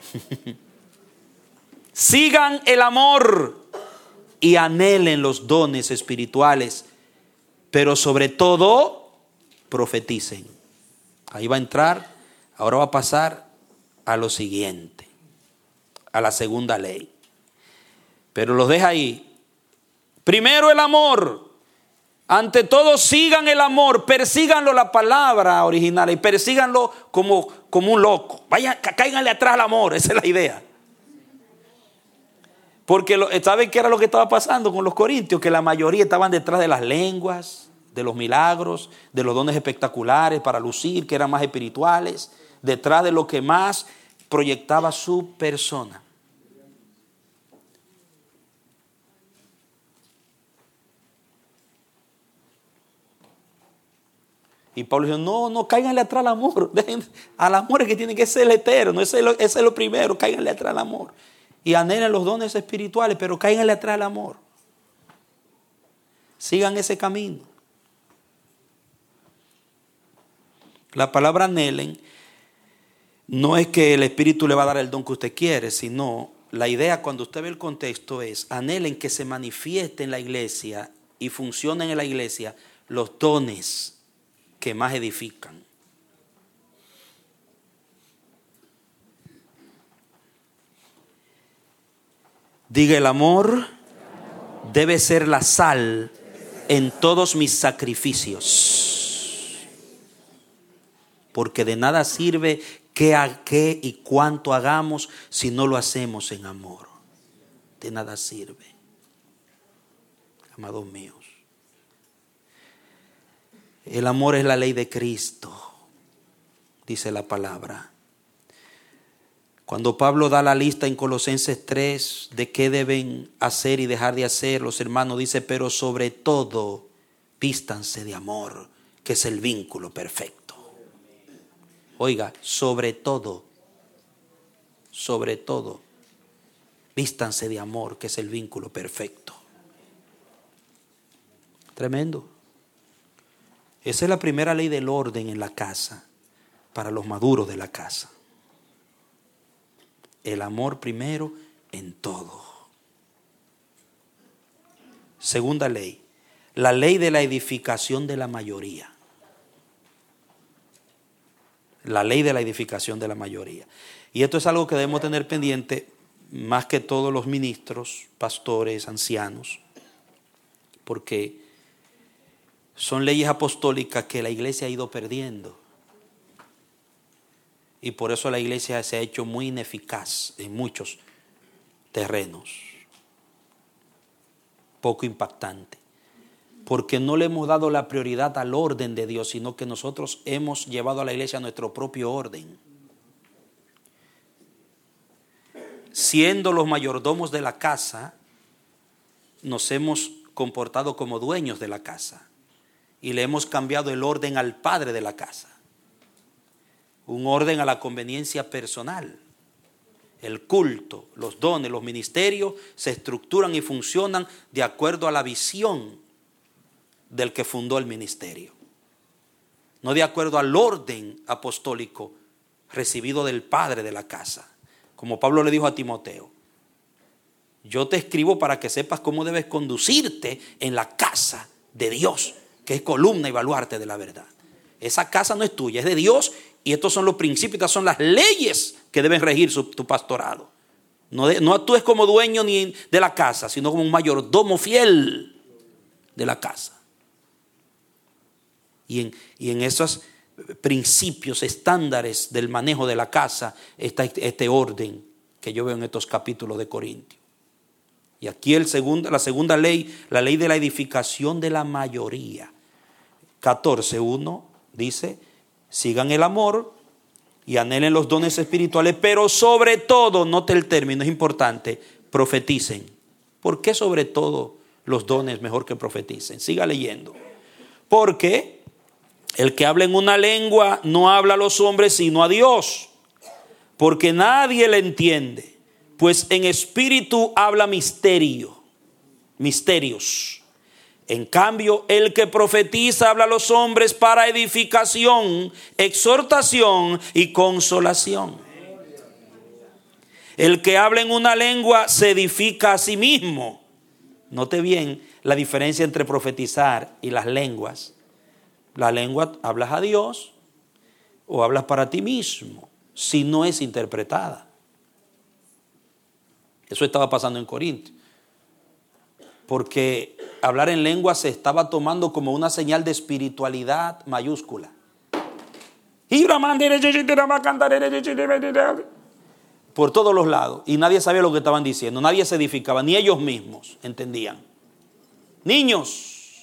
Speaker 1: Sigan el amor y anhelen los dones espirituales, pero sobre todo profeticen. Ahí va a entrar, ahora va a pasar a lo siguiente, a la segunda ley. Pero los deja ahí. Primero el amor. Ante todo sigan el amor, persíganlo, la palabra original, y persíganlo como, como un loco. Vayan, cáiganle atrás al amor, esa es la idea. Porque lo, ¿saben qué era lo que estaba pasando con los corintios? Que la mayoría estaban detrás de las lenguas, de los milagros, de los dones espectaculares para lucir, que eran más espirituales, detrás de lo que más proyectaba su persona. Y Pablo dijo, no, no, cáiganle atrás al amor. Dejen, al amor es que tiene que ser el eterno. Ese es lo, ese es lo primero, cáiganle atrás al amor. Y anhelen los dones espirituales, pero cáiganle atrás al amor. Sigan ese camino. La palabra anhelen no es que el Espíritu le va a dar el don que usted quiere, sino la idea cuando usted ve el contexto es anhelen que se manifieste en la iglesia y funcionen en la iglesia los dones que más edifican. Diga, el amor debe ser la sal en todos mis sacrificios, porque de nada sirve qué, a qué y cuánto hagamos si no lo hacemos en amor. De nada sirve, amados míos. El amor es la ley de Cristo, dice la palabra. Cuando Pablo da la lista en Colosenses tres de qué deben hacer y dejar de hacer, los hermanos dice, pero sobre todo vístanse de amor, que es el vínculo perfecto. Oiga, sobre todo, sobre todo, vístanse de amor, que es el vínculo perfecto. Tremendo. Esa es la primera ley del orden en la casa, para los maduros de la casa. El amor primero en todo. Segunda ley, la ley de la edificación de la mayoría. La ley de la edificación de la mayoría. Y esto es algo que debemos tener pendiente más que todos los ministros, pastores, ancianos, porque son leyes apostólicas que la iglesia ha ido perdiendo. Y por eso la iglesia se ha hecho muy ineficaz en muchos terrenos. Poco impactante. Porque no le hemos dado la prioridad al orden de Dios, sino que nosotros hemos llevado a la iglesia a nuestro propio orden. Siendo los mayordomos de la casa, nos hemos comportado como dueños de la casa. Y le hemos cambiado el orden al padre de la casa. Un orden a la conveniencia personal. El culto, los dones, los ministerios se estructuran y funcionan de acuerdo a la visión del que fundó el ministerio. No de acuerdo al orden apostólico recibido del padre de la casa. Como Pablo le dijo a Timoteo, yo te escribo para que sepas cómo debes conducirte en la casa de Dios, que es columna y baluarte de la verdad. Esa casa no es tuya, es de Dios. Y estos son los principios, estas son las leyes que deben regir su, tu pastorado. No, de, no actúes como dueño ni de la casa, sino como un mayordomo fiel de la casa. Y en, y en esos principios, estándares del manejo de la casa, está este orden que yo veo en estos capítulos de Corintios. Y aquí el segundo, la segunda ley, la ley de la edificación de la mayoría. catorce uno dice, sigan el amor y anhelen los dones espirituales, pero sobre todo, note el término, es importante, profeticen. ¿Por qué sobre todo los dones mejor que profeticen? Siga leyendo. Porque el que habla en una lengua no habla a los hombres sino a Dios, porque nadie le entiende, pues en espíritu habla misterio, misterios. En cambio, el que profetiza habla a los hombres para edificación, exhortación y consolación. El que habla en una lengua se edifica a sí mismo. Note bien la diferencia entre profetizar y las lenguas. La lengua hablas a Dios o hablas para ti mismo, si no es interpretada. Eso estaba pasando en Corinto. Porque hablar en lengua se estaba tomando como una señal de espiritualidad mayúscula. Por todos los lados. Y nadie sabía lo que estaban diciendo. Nadie se edificaba. Ni ellos mismos entendían. Niños.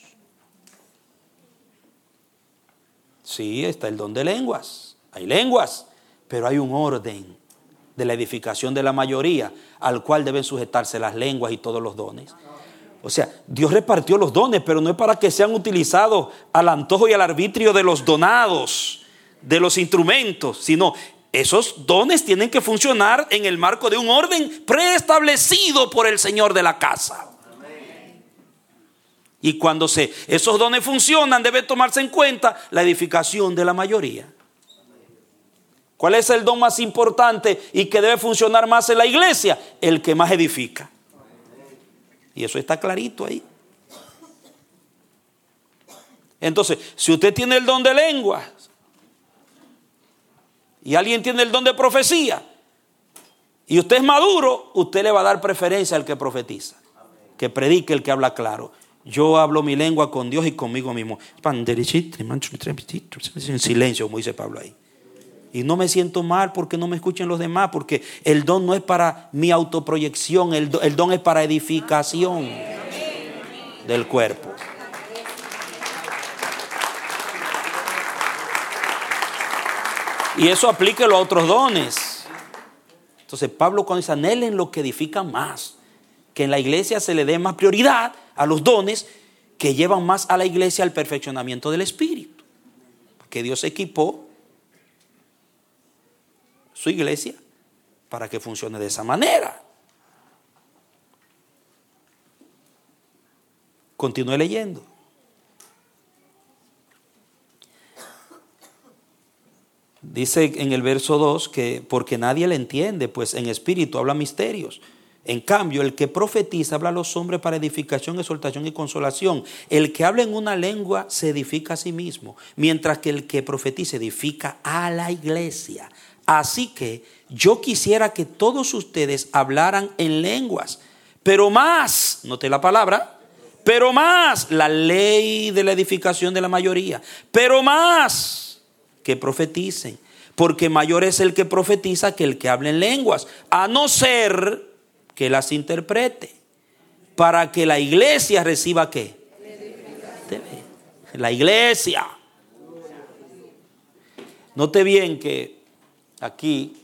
Speaker 1: Sí, está el don de lenguas. Hay lenguas. Pero hay un orden de la edificación de la mayoría al cual deben sujetarse las lenguas y todos los dones. O sea, Dios repartió los dones, pero no es para que sean utilizados al antojo y al arbitrio de los donados, de los instrumentos, sino esos dones tienen que funcionar en el marco de un orden preestablecido por el Señor de la casa. Y cuando se, esos dones funcionan, debe tomarse en cuenta la edificación de la mayoría. ¿Cuál es el don más importante y que debe funcionar más en la iglesia? El que más edifica. Y eso está clarito ahí. Entonces, si usted tiene el don de lenguas y alguien tiene el don de profecía y usted es maduro, usted le va a dar preferencia al que profetiza, que predique, el que habla claro. Yo hablo mi lengua con Dios y conmigo mismo. En silencio, como dice Pablo ahí. Y no me siento mal porque no me escuchen los demás, porque el don no es para mi autoproyección, el don, el don es para edificación del cuerpo. Y eso aplíquelo a otros dones. Entonces Pablo cuando dice anhelen lo que edifica más, que en la iglesia se le dé más prioridad a los dones que llevan más a la iglesia al perfeccionamiento del espíritu, porque Dios equipó su iglesia para que funcione de esa manera. Continúe leyendo. Dice en el verso dos que porque nadie le entiende, pues en espíritu habla misterios. En cambio, el que profetiza habla a los hombres para edificación, exhortación y consolación. El que habla en una lengua se edifica a sí mismo, mientras que el que profetiza edifica a la iglesia. Así que yo quisiera que todos ustedes hablaran en lenguas, pero más, note la palabra, pero más la ley de la edificación de la mayoría, pero más que profeticen, porque mayor es el que profetiza que el que habla en lenguas, a no ser que las interprete, para que la iglesia reciba ¿qué? La iglesia. Note bien que aquí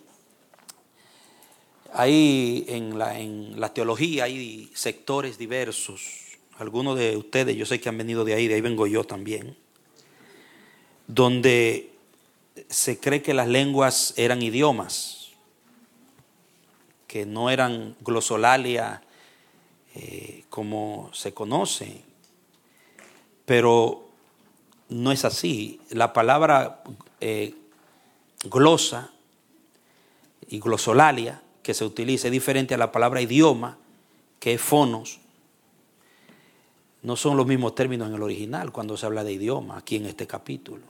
Speaker 1: hay en la, en la teología hay sectores diversos. Algunos de ustedes, yo sé que han venido de ahí, de ahí vengo yo también, donde se cree que las lenguas eran idiomas, que no eran glosolalia eh, como se conoce, pero no es así. La palabra eh, glosa y glosolalia que se utiliza es diferente a la palabra idioma, que es fonos. No son los mismos términos en el original cuando se habla de idioma aquí en este capítulo.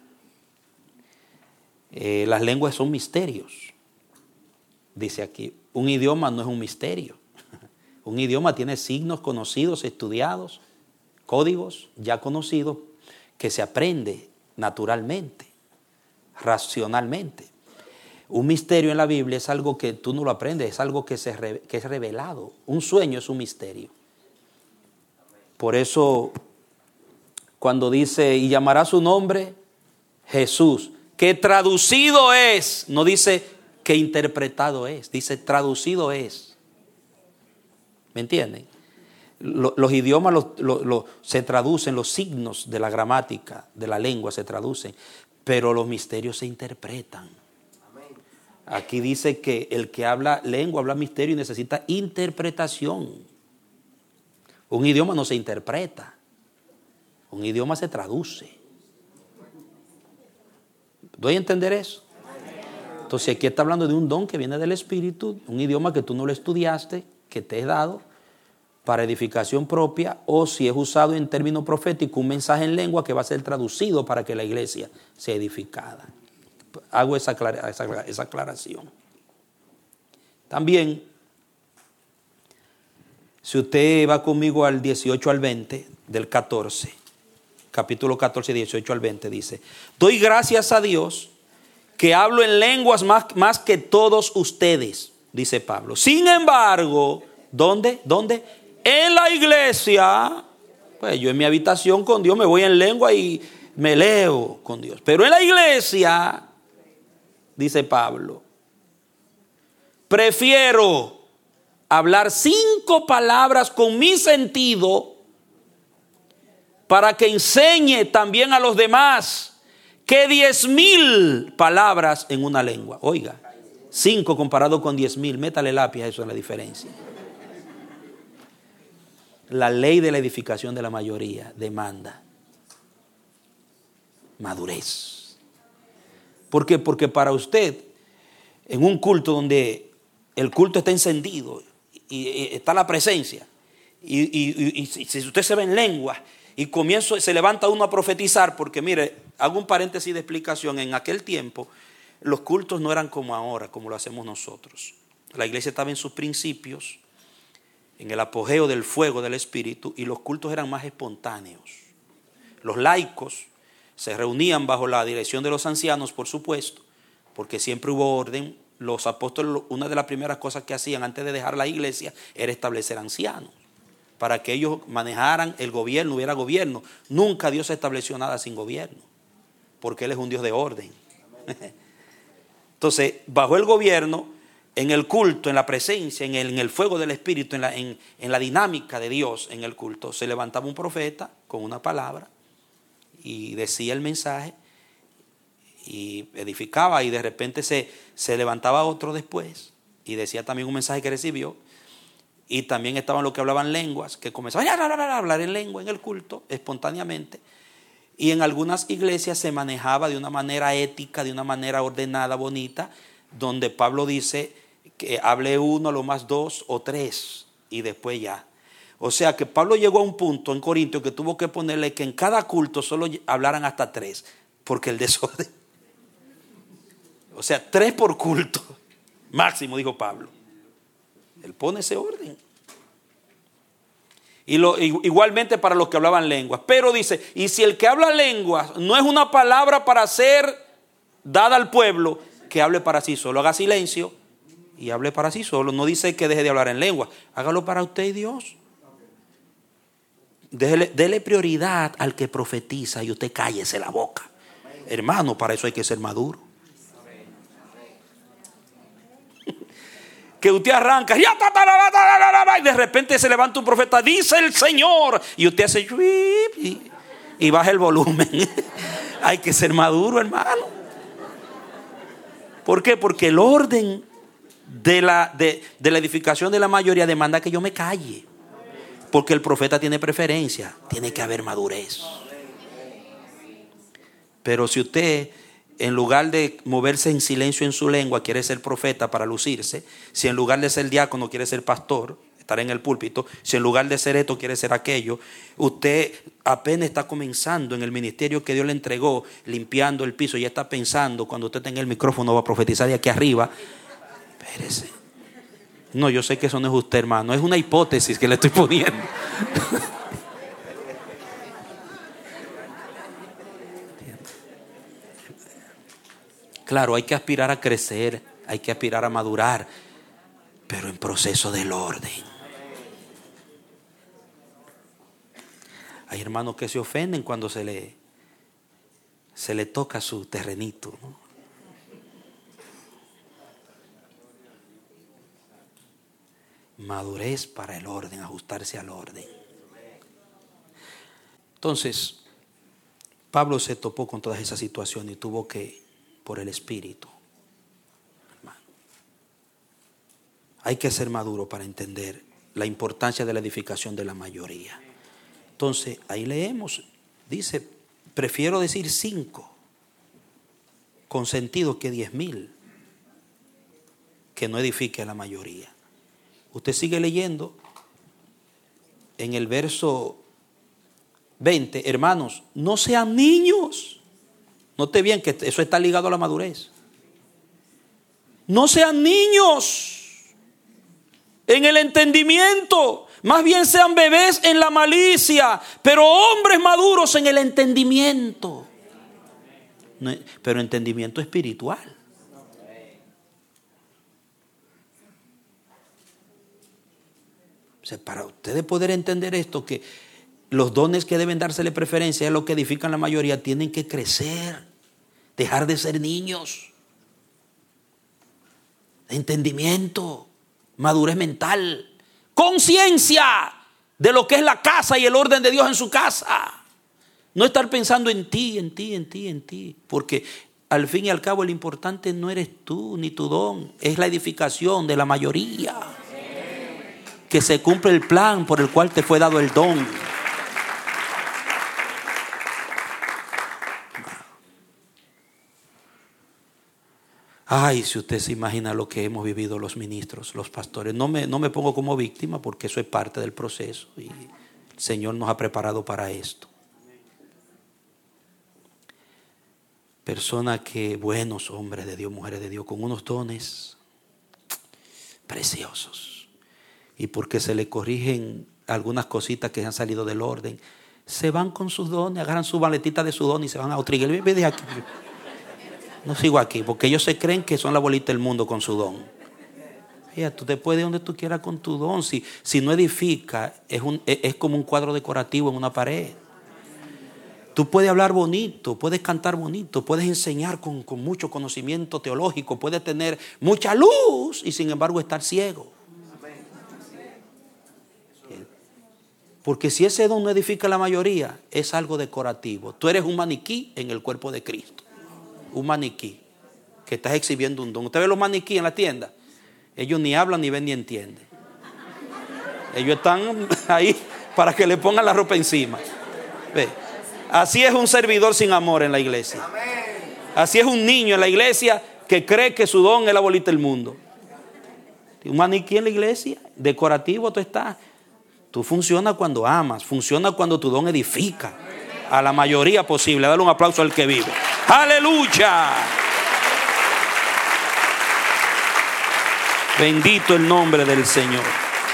Speaker 1: Eh, las lenguas son misterios, dice aquí. Un idioma no es un misterio. Un idioma tiene signos conocidos, estudiados, códigos ya conocidos, que se aprende naturalmente, racionalmente. Un misterio en la Biblia es algo que tú no lo aprendes, es algo que, se, que es revelado. Un sueño es un misterio. Por eso, cuando dice, y llamará su nombre Jesús, que traducido es, no dice que interpretado es, dice traducido es. ¿Me entienden? Los, los idiomas los, los, los, se traducen, los signos de la gramática, de la lengua se traducen, pero los misterios se interpretan. Aquí dice que el que habla lengua, habla misterio y necesita interpretación. Un idioma no se interpreta, un idioma se traduce. ¿Doy a entender eso? Entonces aquí está hablando de un don que viene del Espíritu, un idioma que tú no lo estudiaste, que te he dado para edificación propia, o si es usado en término profético, un mensaje en lengua que va a ser traducido para que la iglesia sea edificada. Hago esa, esa, esa aclaración. También, si usted va conmigo al dieciocho al veinte, del catorce, capítulo catorce, dieciocho al veinte, dice: doy gracias a Dios que hablo en lenguas más, más que todos ustedes, dice Pablo. Sin embargo, ¿dónde? ¿Dónde? En la iglesia, pues yo en mi habitación con Dios me voy en lengua y me leo con Dios. Pero en la iglesia, dice Pablo, prefiero hablar cinco palabras con mi sentido para que enseñe también a los demás que diez mil palabras en una lengua. Oiga, cinco comparado con diez mil, métale lápiz a eso en la diferencia. La ley de la edificación de la mayoría demanda madurez. ¿Por qué? Porque para usted, en un culto donde el culto está encendido y, y está la presencia, y, y, y, y si usted se ve en lengua y comienzo, se levanta uno a profetizar, porque mire, hago un paréntesis de explicación. En aquel tiempo los cultos no eran como ahora, como lo hacemos nosotros. La iglesia estaba en sus principios, en el apogeo del fuego del Espíritu, y los cultos eran más espontáneos. Los laicos se reunían bajo la dirección de los ancianos, por supuesto, porque siempre hubo orden. Los apóstoles, una de las primeras cosas que hacían antes de dejar la iglesia era establecer ancianos, para que ellos manejaran el gobierno, hubiera gobierno. Nunca Dios estableció nada sin gobierno, porque Él es un Dios de orden. Entonces, bajo el gobierno, en el culto, en la presencia, en el, en el fuego del Espíritu, en la, en, en la dinámica de Dios en el culto, se levantaba un profeta con una palabra y decía el mensaje y edificaba, y de repente se, se levantaba otro después y decía también un mensaje que recibió. Y también estaban los que hablaban lenguas, que comenzaban a hablar en lengua en el culto espontáneamente. Y en algunas iglesias se manejaba de una manera ética, de una manera ordenada, bonita, donde Pablo dice que hable uno, lo más dos o tres, y después ya. O sea que Pablo llegó a un punto en Corinto que tuvo que ponerle que en cada culto solo hablaran hasta tres, porque el desorden. O sea, tres por culto, máximo, dijo Pablo. Él pone ese orden. Y lo, igualmente para los que hablaban lenguas. Pero dice, y si el que habla lenguas no es una palabra para ser dada al pueblo, que hable para sí solo. Haga silencio y hable para sí solo. No dice que deje de hablar en lengua. Hágalo para usted y Dios. Dele, dele prioridad al que profetiza y usted cállese la boca. Hermano, para eso hay que ser maduro. Que usted arranca y de repente se levanta un profeta, dice el Señor, y usted hace y, y baja el volumen. Hay que ser maduro, hermano. ¿Por qué? Porque el orden de la, de, de la edificación de la mayoría demanda que yo me calle, porque el profeta tiene preferencia, tiene que haber madurez. Pero si usted, en lugar de moverse en silencio en su lengua, quiere ser profeta para lucirse, si en lugar de ser diácono quiere ser pastor, estar en el púlpito, si en lugar de ser esto quiere ser aquello, usted apenas está comenzando en el ministerio que Dios le entregó, limpiando el piso, ya está pensando, cuando usted tenga el micrófono va a profetizar de aquí arriba. Espérese. No, yo sé que eso no es usted, hermano, es una hipótesis que le estoy poniendo. Claro, hay que aspirar a crecer, hay que aspirar a madurar, pero en proceso del orden. Hay hermanos que se ofenden cuando se le, se le toca su terrenito, ¿no? Madurez para el orden, ajustarse al orden. Entonces, Pablo se topó con todas esas situaciones y tuvo que, por el Espíritu, hermano, hay que ser maduro para entender la importancia de la edificación de la mayoría. Entonces, ahí leemos, dice, prefiero decir cinco con sentido que diez mil que no edifique a la mayoría. Usted sigue leyendo en el verso veinte, hermanos, no sean niños. Note bien que eso está ligado a la madurez. No sean niños en el entendimiento, más bien sean bebés en la malicia, pero hombres maduros en el entendimiento. Pero entendimiento espiritual. O sea, para ustedes poder entender esto, que los dones que deben dársele preferencia es lo que edifican la mayoría, tienen que crecer, dejar de ser niños. Entendimiento, madurez mental, conciencia de lo que es la casa y el orden de Dios en su casa. No estar pensando en ti, en ti, en ti, en ti. Porque al fin y al cabo el importante no eres tú ni tu don. Es la edificación de la mayoría. Que se cumple el plan por el cual te fue dado el don. Ay, si usted se imagina lo que hemos vivido los ministros, los pastores. No me, no me pongo como víctima porque eso es parte del proceso. Y el Señor nos ha preparado para esto. Personas que, buenos hombres de Dios, mujeres de Dios, con unos dones preciosos. Y porque se le corrigen algunas cositas que han salido del orden, se van con sus dones, agarran su maletita de su don y se van a otra iglesia. Ve de aquí. No sigo aquí, porque ellos se creen que son la bolita del mundo con su don. Mira, tú te puedes ir donde tú quieras con tu don. Si, si no edifica, es, un, es, es como un cuadro decorativo en una pared. Tú puedes hablar bonito, puedes cantar bonito, puedes enseñar con, con mucho conocimiento teológico, puedes tener mucha luz y sin embargo estar ciego. Porque si ese don no edifica a la mayoría, es algo decorativo. Tú eres un maniquí en el cuerpo de Cristo. Un maniquí que estás exhibiendo un don. Usted ve los maniquí en la tienda. Ellos ni hablan, ni ven, ni entienden. Ellos están ahí para que le pongan la ropa encima. Ve. Así es un servidor sin amor en la iglesia. Así es un niño en la iglesia que cree que su don es la bolita del mundo. Un maniquí en la iglesia, decorativo tú estás. Tú funcionas cuando amas, funciona cuando tu don edifica a la mayoría posible. Dale un aplauso al que vive. ¡Aleluya! Bendito el nombre del Señor.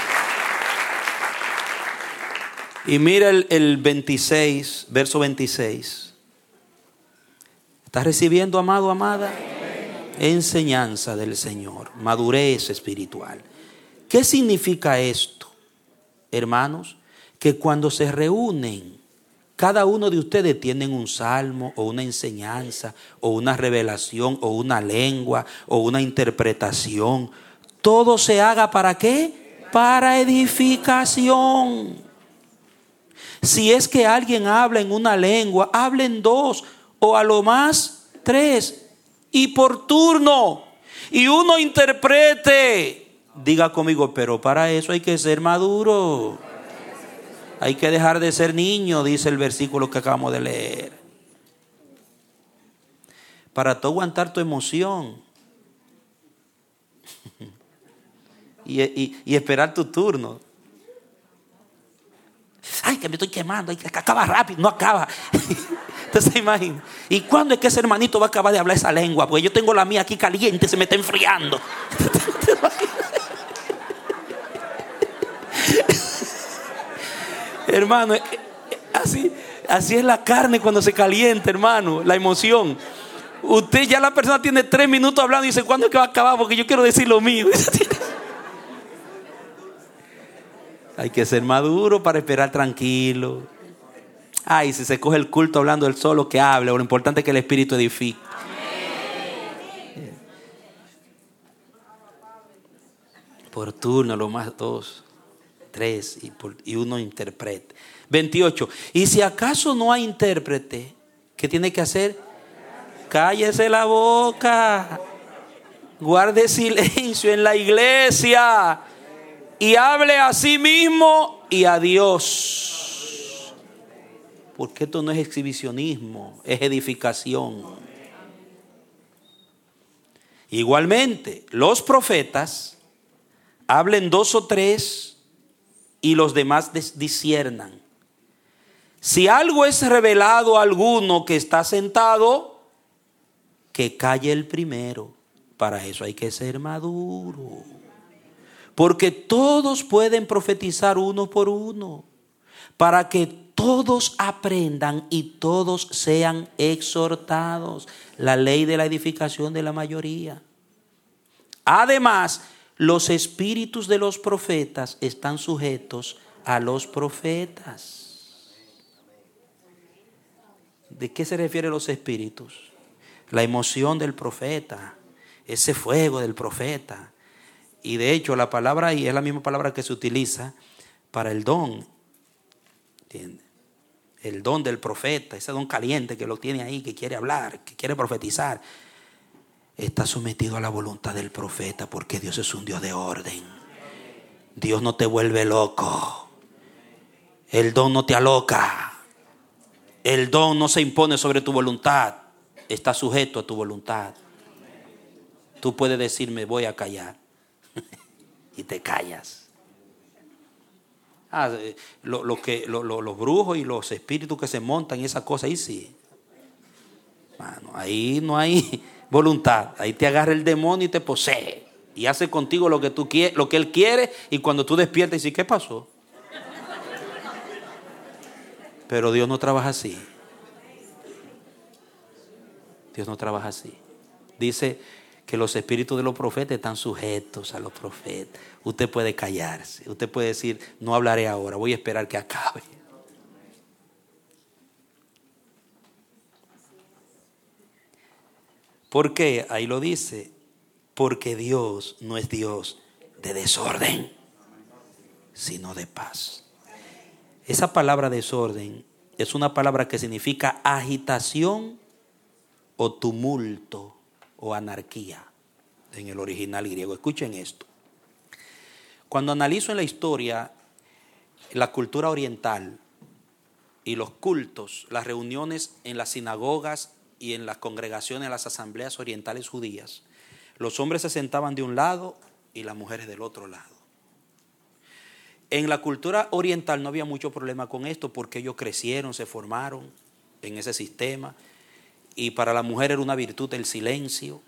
Speaker 1: Y mira el, el veintiséis, verso veintiséis. ¿Estás recibiendo, amado, amada? Enseñanza del Señor, madurez espiritual. ¿Qué significa esto, hermanos? Que cuando se reúnen, cada uno de ustedes tiene un salmo o una enseñanza o una revelación o una lengua o una interpretación. Todo se haga ¿para qué? Para edificación. Si es que alguien habla en una lengua, hablen dos o a lo más tres y por turno. Y uno interprete. Diga conmigo, pero para eso hay que ser maduro. Hay que dejar de ser niño, dice el versículo que acabamos de leer. Para tú aguantar tu emoción. y, y, y esperar tu turno. Ay, que me estoy quemando, ay, que acaba rápido, no acaba. Entonces se imagina. ¿Y cuándo es que ese hermanito va a acabar de hablar esa lengua? Porque yo tengo la mía aquí caliente, se me está enfriando. Hermano, así, así es la carne cuando se calienta, hermano, la emoción. Usted ya la persona tiene tres minutos hablando y dice, ¿cuándo es que va a acabar? Porque yo quiero decir lo mío. Hay que ser maduro para esperar tranquilo. Ay, si se coge el culto hablando él solo, que hable. Lo importante es que el Espíritu edifique. Por turno, lo más dos, tres y, por, y uno interprete. veintiocho. Y si acaso no hay intérprete, ¿qué tiene que hacer? Cállese la boca. Guarde silencio en la iglesia. Y hable a sí mismo y a Dios. Porque esto no es exhibicionismo, es edificación. Igualmente, los profetas hablen dos o tres y los demás disciernan. Si algo es revelado a alguno que está sentado, que calle el primero. Para eso hay que ser maduro. Porque todos pueden profetizar uno por uno, para que todos aprendan y todos sean exhortados. La ley de la edificación de la mayoría. Además, los espíritus de los profetas están sujetos a los profetas. ¿De qué se refieren los espíritus? La emoción del profeta, ese fuego del profeta. Y de hecho la palabra ahí es la misma palabra que se utiliza para el don. ¿Entiendes? el don del profeta, ese don caliente que lo tiene ahí, que quiere hablar, que quiere profetizar, está sometido a la voluntad del profeta, porque Dios es un Dios de orden. Dios no te vuelve loco. El don no te aloca. El don no se impone sobre tu voluntad. Está sujeto a tu voluntad. Tú puedes decirme, voy a callar. Y te callas. Ah, lo, lo que, lo, lo, los brujos y los espíritus que se montan y esas cosas, ahí sí. Mano, ahí no hay voluntad. Ahí te agarra el demonio y te posee. Y hace contigo lo que tú quieres, lo que él quiere. Y cuando tú despiertas, dices, ¿qué pasó? Pero Dios no trabaja así. Dios no trabaja así. Dice que los espíritus de los profetas están sujetos a los profetas. Usted puede callarse. Usted puede decir, no hablaré ahora, voy a esperar que acabe. ¿Por qué? Ahí lo dice. Porque Dios no es Dios de desorden, sino de paz. Esa palabra desorden es una palabra que significa agitación o tumulto o anarquía en el original griego. Escuchen esto. Cuando analizo en la historia la cultura oriental y los cultos, las reuniones en las sinagogas y en las congregaciones, en las asambleas orientales judías, los hombres se sentaban de un lado y las mujeres del otro lado. En la cultura oriental no había mucho problema con esto porque ellos crecieron, se formaron en ese sistema. Y para la mujer era una virtud el silencio,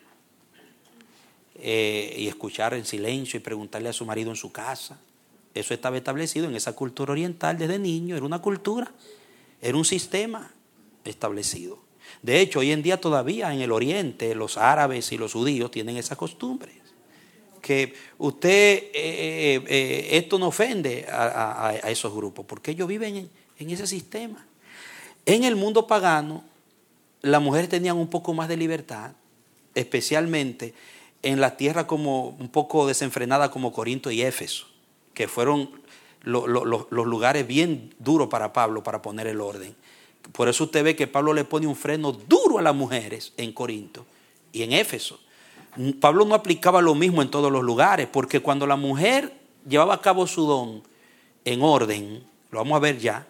Speaker 1: eh, y escuchar en silencio y preguntarle a su marido en su casa. Eso estaba establecido en esa cultura oriental desde niño. Era una cultura, era un sistema establecido. De hecho, hoy en día todavía en el oriente los árabes y los judíos tienen esa costumbre. Que usted, eh, eh, eh, esto no ofende a, a, a esos grupos, porque ellos viven en, en ese sistema. En el mundo pagano, las mujeres tenían un poco más de libertad, especialmente en las tierras como un poco desenfrenadas como Corinto y Éfeso, que fueron lo, lo, lo, los lugares bien duros para Pablo para poner el orden. Por eso usted ve que Pablo le pone un freno duro a las mujeres en Corinto y en Éfeso. Pablo no aplicaba lo mismo en todos los lugares, porque cuando la mujer llevaba a cabo su don en orden, lo vamos a ver ya,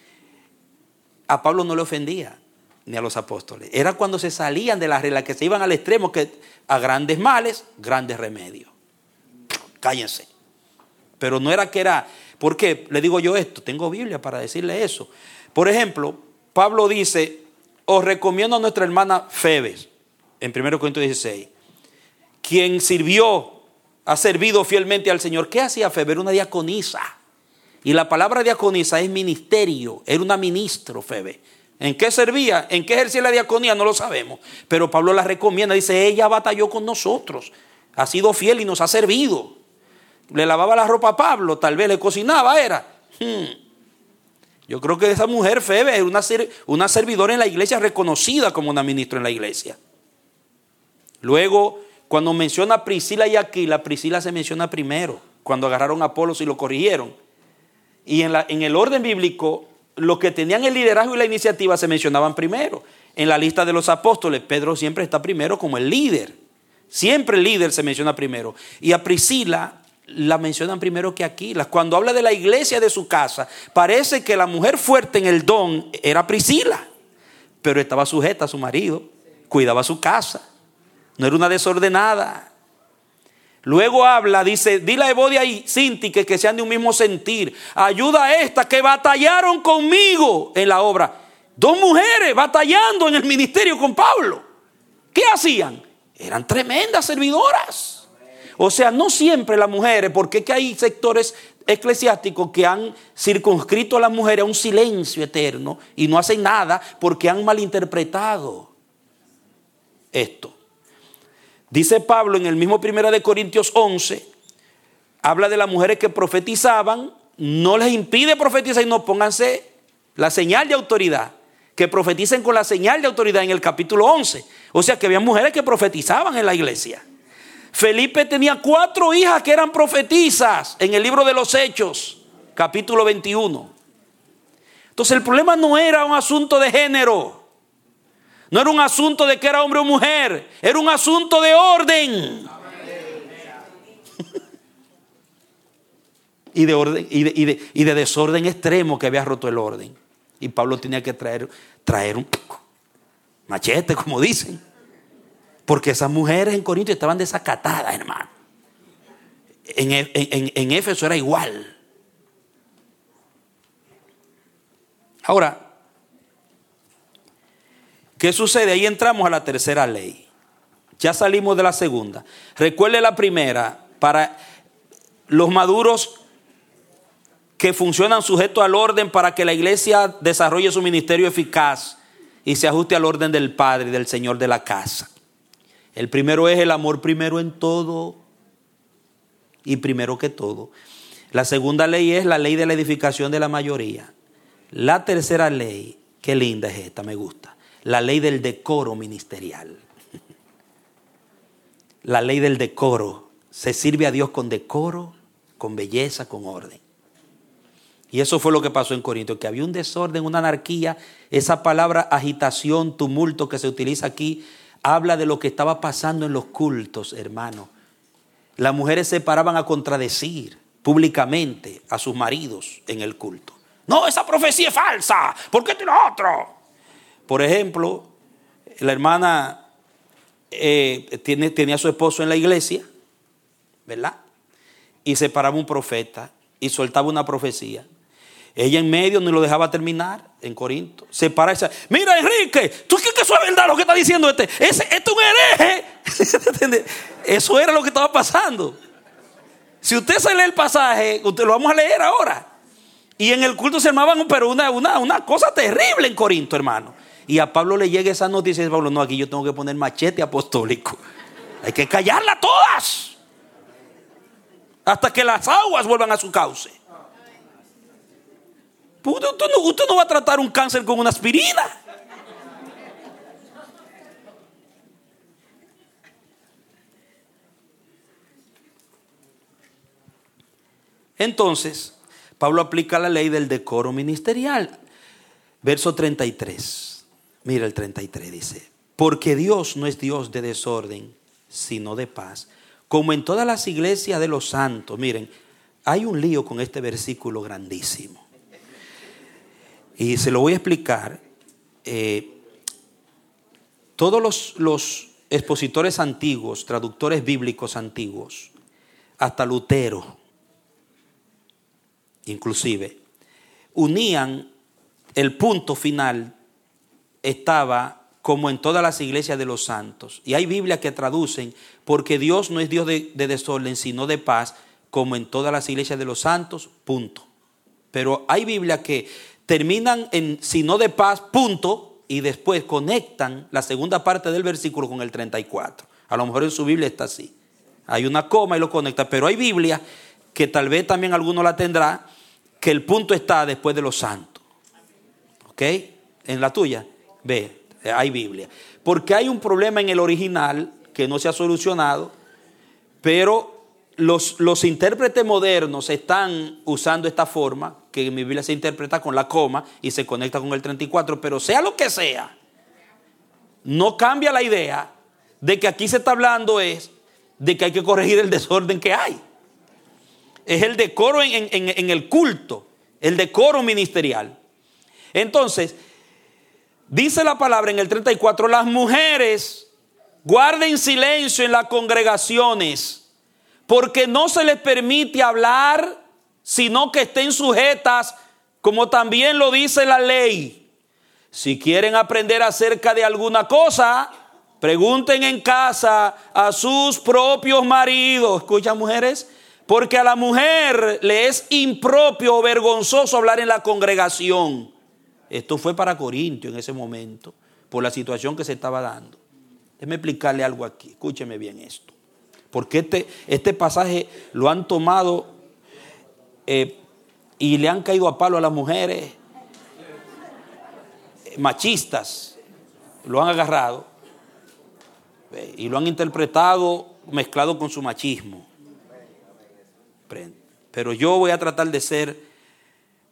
Speaker 1: a Pablo no le ofendía, ni a los apóstoles. Era cuando se salían de la regla, que se iban al extremo, que a grandes males, grandes remedios. Cállense. Pero no era que era, ¿por qué? Le digo yo esto, tengo Biblia para decirle eso. Por ejemplo, Pablo dice, os recomiendo a nuestra hermana Febes, en primero Corintios dieciséis, quien sirvió, ha servido fielmente al Señor. ¿Qué hacía Febe? Era una diaconisa. Y la palabra diaconisa es ministerio. Era una ministro, Febe. ¿En qué servía? ¿En qué ejercía la diaconía? No lo sabemos. Pero Pablo la recomienda. Dice, ella batalló con nosotros. Ha sido fiel y nos ha servido. Le lavaba la ropa a Pablo. Tal vez le cocinaba, era. Hmm. Yo creo que esa mujer, Febe, era una, una servidora en la iglesia, reconocida como una ministra en la iglesia. Luego, cuando menciona a Priscila y Aquila, Priscila se menciona primero, cuando agarraron a Apolos y lo corrigieron. Y en, la, en el orden bíblico, los que tenían el liderazgo y la iniciativa se mencionaban primero. En la lista de los apóstoles, Pedro siempre está primero como el líder. Siempre el líder se menciona primero. Y a Priscila la mencionan primero que Aquila. Cuando habla de la iglesia de su casa, parece que la mujer fuerte en el don era Priscila, pero estaba sujeta a su marido, cuidaba su casa. No era una desordenada. Luego habla, dice, dile a Evodia y Síntique que sean de un mismo sentir. Ayuda a estas que batallaron conmigo en la obra. Dos mujeres batallando en el ministerio con Pablo. ¿Qué hacían? Eran tremendas servidoras. O sea, no siempre las mujeres, porque es que hay sectores eclesiásticos que han circunscrito a las mujeres a un silencio eterno y no hacen nada porque han malinterpretado esto. Dice Pablo en el mismo primera de Corintios once, habla de las mujeres que profetizaban, no les impide profetizar y no pónganse la señal de autoridad, que profeticen con la señal de autoridad en el capítulo once. O sea que había mujeres que profetizaban en la iglesia. Felipe tenía cuatro hijas que eran profetizas en el libro de los Hechos, capítulo veintiuno. Entonces el problema no era un asunto de género. No era un asunto de que era hombre o mujer. Era un asunto de orden. y, de orden y, de, y, de, y de desorden extremo que había roto el orden. Y Pablo tenía que traer, traer un machete, como dicen. Porque esas mujeres en Corinto estaban desacatadas, hermano. En, en, en, en Éfeso era igual. Ahora, ¿qué sucede? Ahí entramos a la tercera ley. Ya salimos de la segunda. Recuerde la primera, para los maduros que funcionan sujetos al orden para que la iglesia desarrolle su ministerio eficaz y se ajuste al orden del Padre y del Señor de la casa. El primero es el amor primero en todo y primero que todo. La segunda ley es la ley de la edificación de la mayoría. La tercera ley, qué linda es esta, me gusta. La ley del decoro ministerial. La ley del decoro. Se sirve a Dios con decoro, con belleza, con orden. Y eso fue lo que pasó en Corinto, que había un desorden, una anarquía. Esa palabra agitación, tumulto que se utiliza aquí, habla de lo que estaba pasando en los cultos, hermano. Las mujeres se paraban a contradecir públicamente a sus maridos en el culto. No, esa profecía es falsa. ¿Por qué tiene otro? Por ejemplo, la hermana eh, tiene, tenía a su esposo en la iglesia, ¿verdad? Y se paraba un profeta y soltaba una profecía. Ella en medio no lo dejaba terminar en Corinto. Se para y dice: mira, Enrique, ¿tú crees que eso es verdad lo que está diciendo este? Ese, este es un hereje. Eso era lo que estaba pasando. Si usted se lee el pasaje, usted lo vamos a leer ahora. Y en el culto se armaban, pero una, una, una cosa terrible en Corinto, hermano. Y a Pablo le llega esa noticia y dice: Pablo, no, aquí yo tengo que poner machete apostólico. Hay que callarla todas hasta que las aguas vuelvan a su cauce. Usted, usted, no, usted no va a tratar un cáncer con una aspirina. Entonces, Pablo aplica la ley del decoro ministerial. Verso treinta y tres. Mira el treinta y tres, dice: porque Dios no es Dios de desorden, sino de paz, como en todas las iglesias de los santos. Miren, hay un lío con este versículo grandísimo. Y se lo voy a explicar. Eh, todos los, los expositores antiguos, traductores bíblicos antiguos, hasta Lutero, inclusive, unían el punto final, estaba como en todas las iglesias de los santos. Y hay Biblias que traducen: porque Dios no es Dios de, de desorden, sino de paz, como en todas las iglesias de los santos, punto. Pero hay Biblias que terminan en sino de paz, punto, y después conectan la segunda parte del versículo con el treinta y cuatro. A lo mejor en su Biblia está así. Hay una coma y lo conecta, pero hay Biblias que tal vez también alguno la tendrá, que el punto está después de los santos. ¿Ok? En la tuya, ve, hay Biblia. Porque hay un problema en el original que no se ha solucionado, pero los, los intérpretes modernos están usando esta forma, que en mi Biblia se interpreta con la coma y se conecta con el treinta y cuatro, pero sea lo que sea, no cambia la idea de que aquí se está hablando es de que hay que corregir el desorden que hay. Es el decoro en, en, en el culto, el decoro ministerial. Entonces, dice la palabra en el treinta y cuatro: las mujeres guarden silencio en las congregaciones, porque no se les permite hablar, sino que estén sujetas, como también lo dice la ley. Si quieren aprender acerca de alguna cosa, pregunten en casa a sus propios maridos. ¿Escuchan, mujeres? Porque a la mujer le es impropio o vergonzoso hablar en la congregación. Esto fue para Corintio en ese momento, por la situación que se estaba dando. Déjeme explicarle algo aquí. Escúcheme bien esto. Porque este, este pasaje lo han tomado eh, y le han caído a palo a las mujeres eh, machistas. Lo han agarrado eh, y lo han interpretado mezclado con su machismo. Pero yo voy a tratar de ser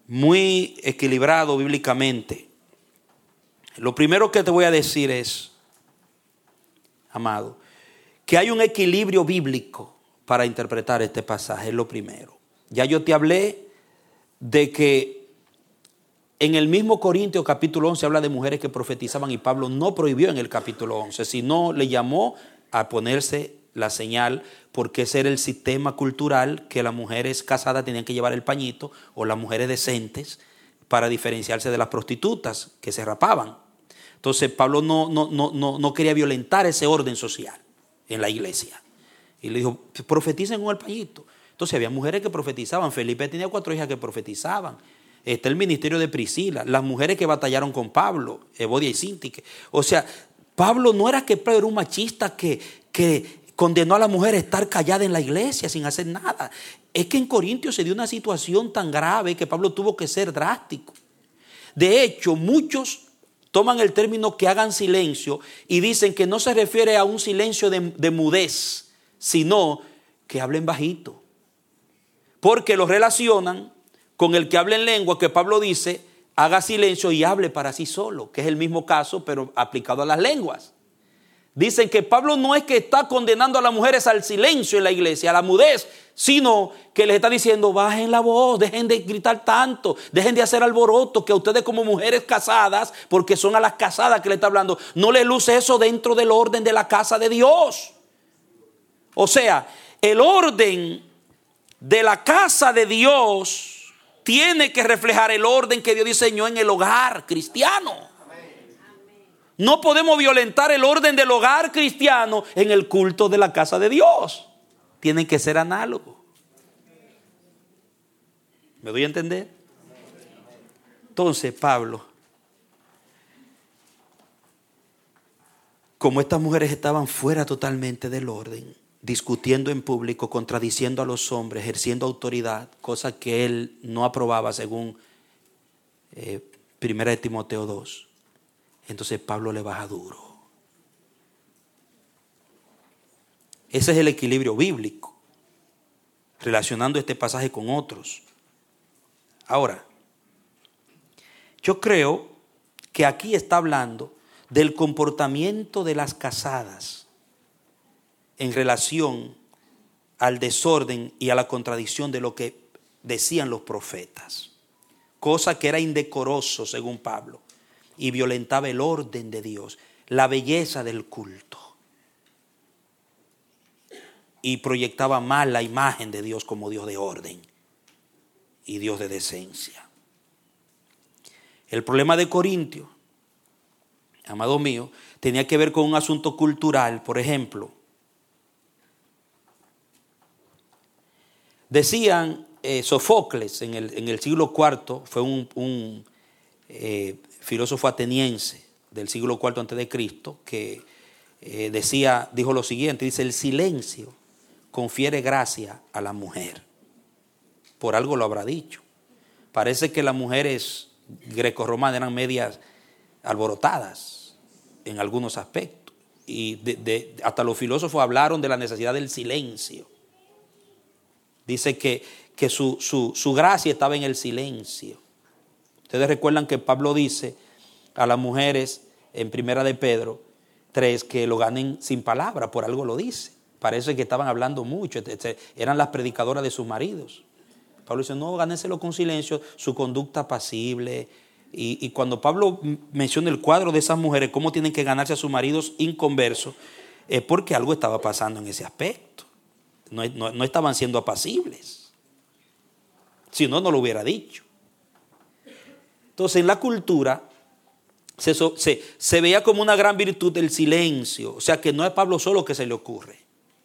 Speaker 1: muy equilibrado bíblicamente. Lo primero que te voy a decir es, amado, que hay un equilibrio bíblico para interpretar este pasaje, es lo primero. Ya yo te hablé de que en el mismo Corintios capítulo once habla de mujeres que profetizaban y Pablo no prohibió en el capítulo once, sino le llamó a ponerse la señal, porque ese era el sistema cultural, que las mujeres casadas tenían que llevar el pañito, o las mujeres decentes, para diferenciarse de las prostitutas que se rapaban. Entonces Pablo no, no, no, no, no quería violentar ese orden social en la iglesia. Y le dijo, profeticen con el pañito. Entonces había mujeres que profetizaban. Felipe tenía cuatro hijas que profetizaban. Está el ministerio de Priscila. Las mujeres que batallaron con Pablo, Evodia y Síntique. O sea, Pablo no era que Pablo era un machista que, que condenó a la mujer a estar callada en la iglesia sin hacer nada. Es que en Corintios se dio una situación tan grave que Pablo tuvo que ser drástico. De hecho, muchos toman el término que hagan silencio y dicen que no se refiere a un silencio de, de mudez, sino que hablen bajito. Porque lo relacionan con el que habla en lengua, que Pablo dice, haga silencio y hable para sí solo, que es el mismo caso, pero aplicado a las lenguas. Dicen que Pablo no es que está condenando a las mujeres al silencio en la iglesia, a la mudez, sino que les está diciendo, bajen la voz, dejen de gritar tanto, dejen de hacer alboroto, que a ustedes como mujeres casadas, porque son a las casadas que le está hablando, no les luce eso dentro del orden de la casa de Dios. O sea, el orden de la casa de Dios tiene que reflejar el orden que Dios diseñó en el hogar cristiano. No podemos violentar el orden del hogar cristiano en el culto de la casa de Dios. Tienen que ser análogos. ¿Me doy a entender? Entonces, Pablo, como estas mujeres estaban fuera totalmente del orden, discutiendo en público, contradiciendo a los hombres, ejerciendo autoridad, cosa que él no aprobaba según eh, Primera de Timoteo dos. Entonces Pablo le baja duro. Ese es el equilibrio bíblico, relacionando este pasaje con otros. Ahora, yo creo que aquí está hablando del comportamiento de las casadas en relación al desorden y a la contradicción de lo que decían los profetas, cosa que era indecoroso según Pablo y violentaba el orden de Dios, la belleza del culto, y proyectaba mal la imagen de Dios como Dios de orden y Dios de decencia. El problema de Corintios, amado mío, tenía que ver con un asunto cultural. Por ejemplo, decían eh, Sofocles en el, en el siglo cuarto, fue un, un eh, filósofo ateniense del siglo cuarto antes de Cristo, que eh, decía, dijo lo siguiente, dice, el silencio confiere gracia a la mujer. Por algo lo habrá dicho. Parece que las mujeres grecorromanas eran medias alborotadas en algunos aspectos. Y de, de, hasta los filósofos hablaron de la necesidad del silencio. Dice que, que su, su, su gracia estaba en el silencio. Ustedes recuerdan que Pablo dice a las mujeres en Primera de Pedro tres que lo ganen sin palabra, por algo lo dice. Parece que estaban hablando mucho, eran las predicadoras de sus maridos. Pablo dice, no, gánenselo con silencio, su conducta apacible. Y, y cuando Pablo menciona el cuadro de esas mujeres, cómo tienen que ganarse a sus maridos inconversos, es porque algo estaba pasando en ese aspecto. No, no, no estaban siendo apacibles. Si no, no lo hubiera dicho. Entonces, en la cultura se, se, se veía como una gran virtud el silencio. O sea, que no es a Pablo solo que se le ocurre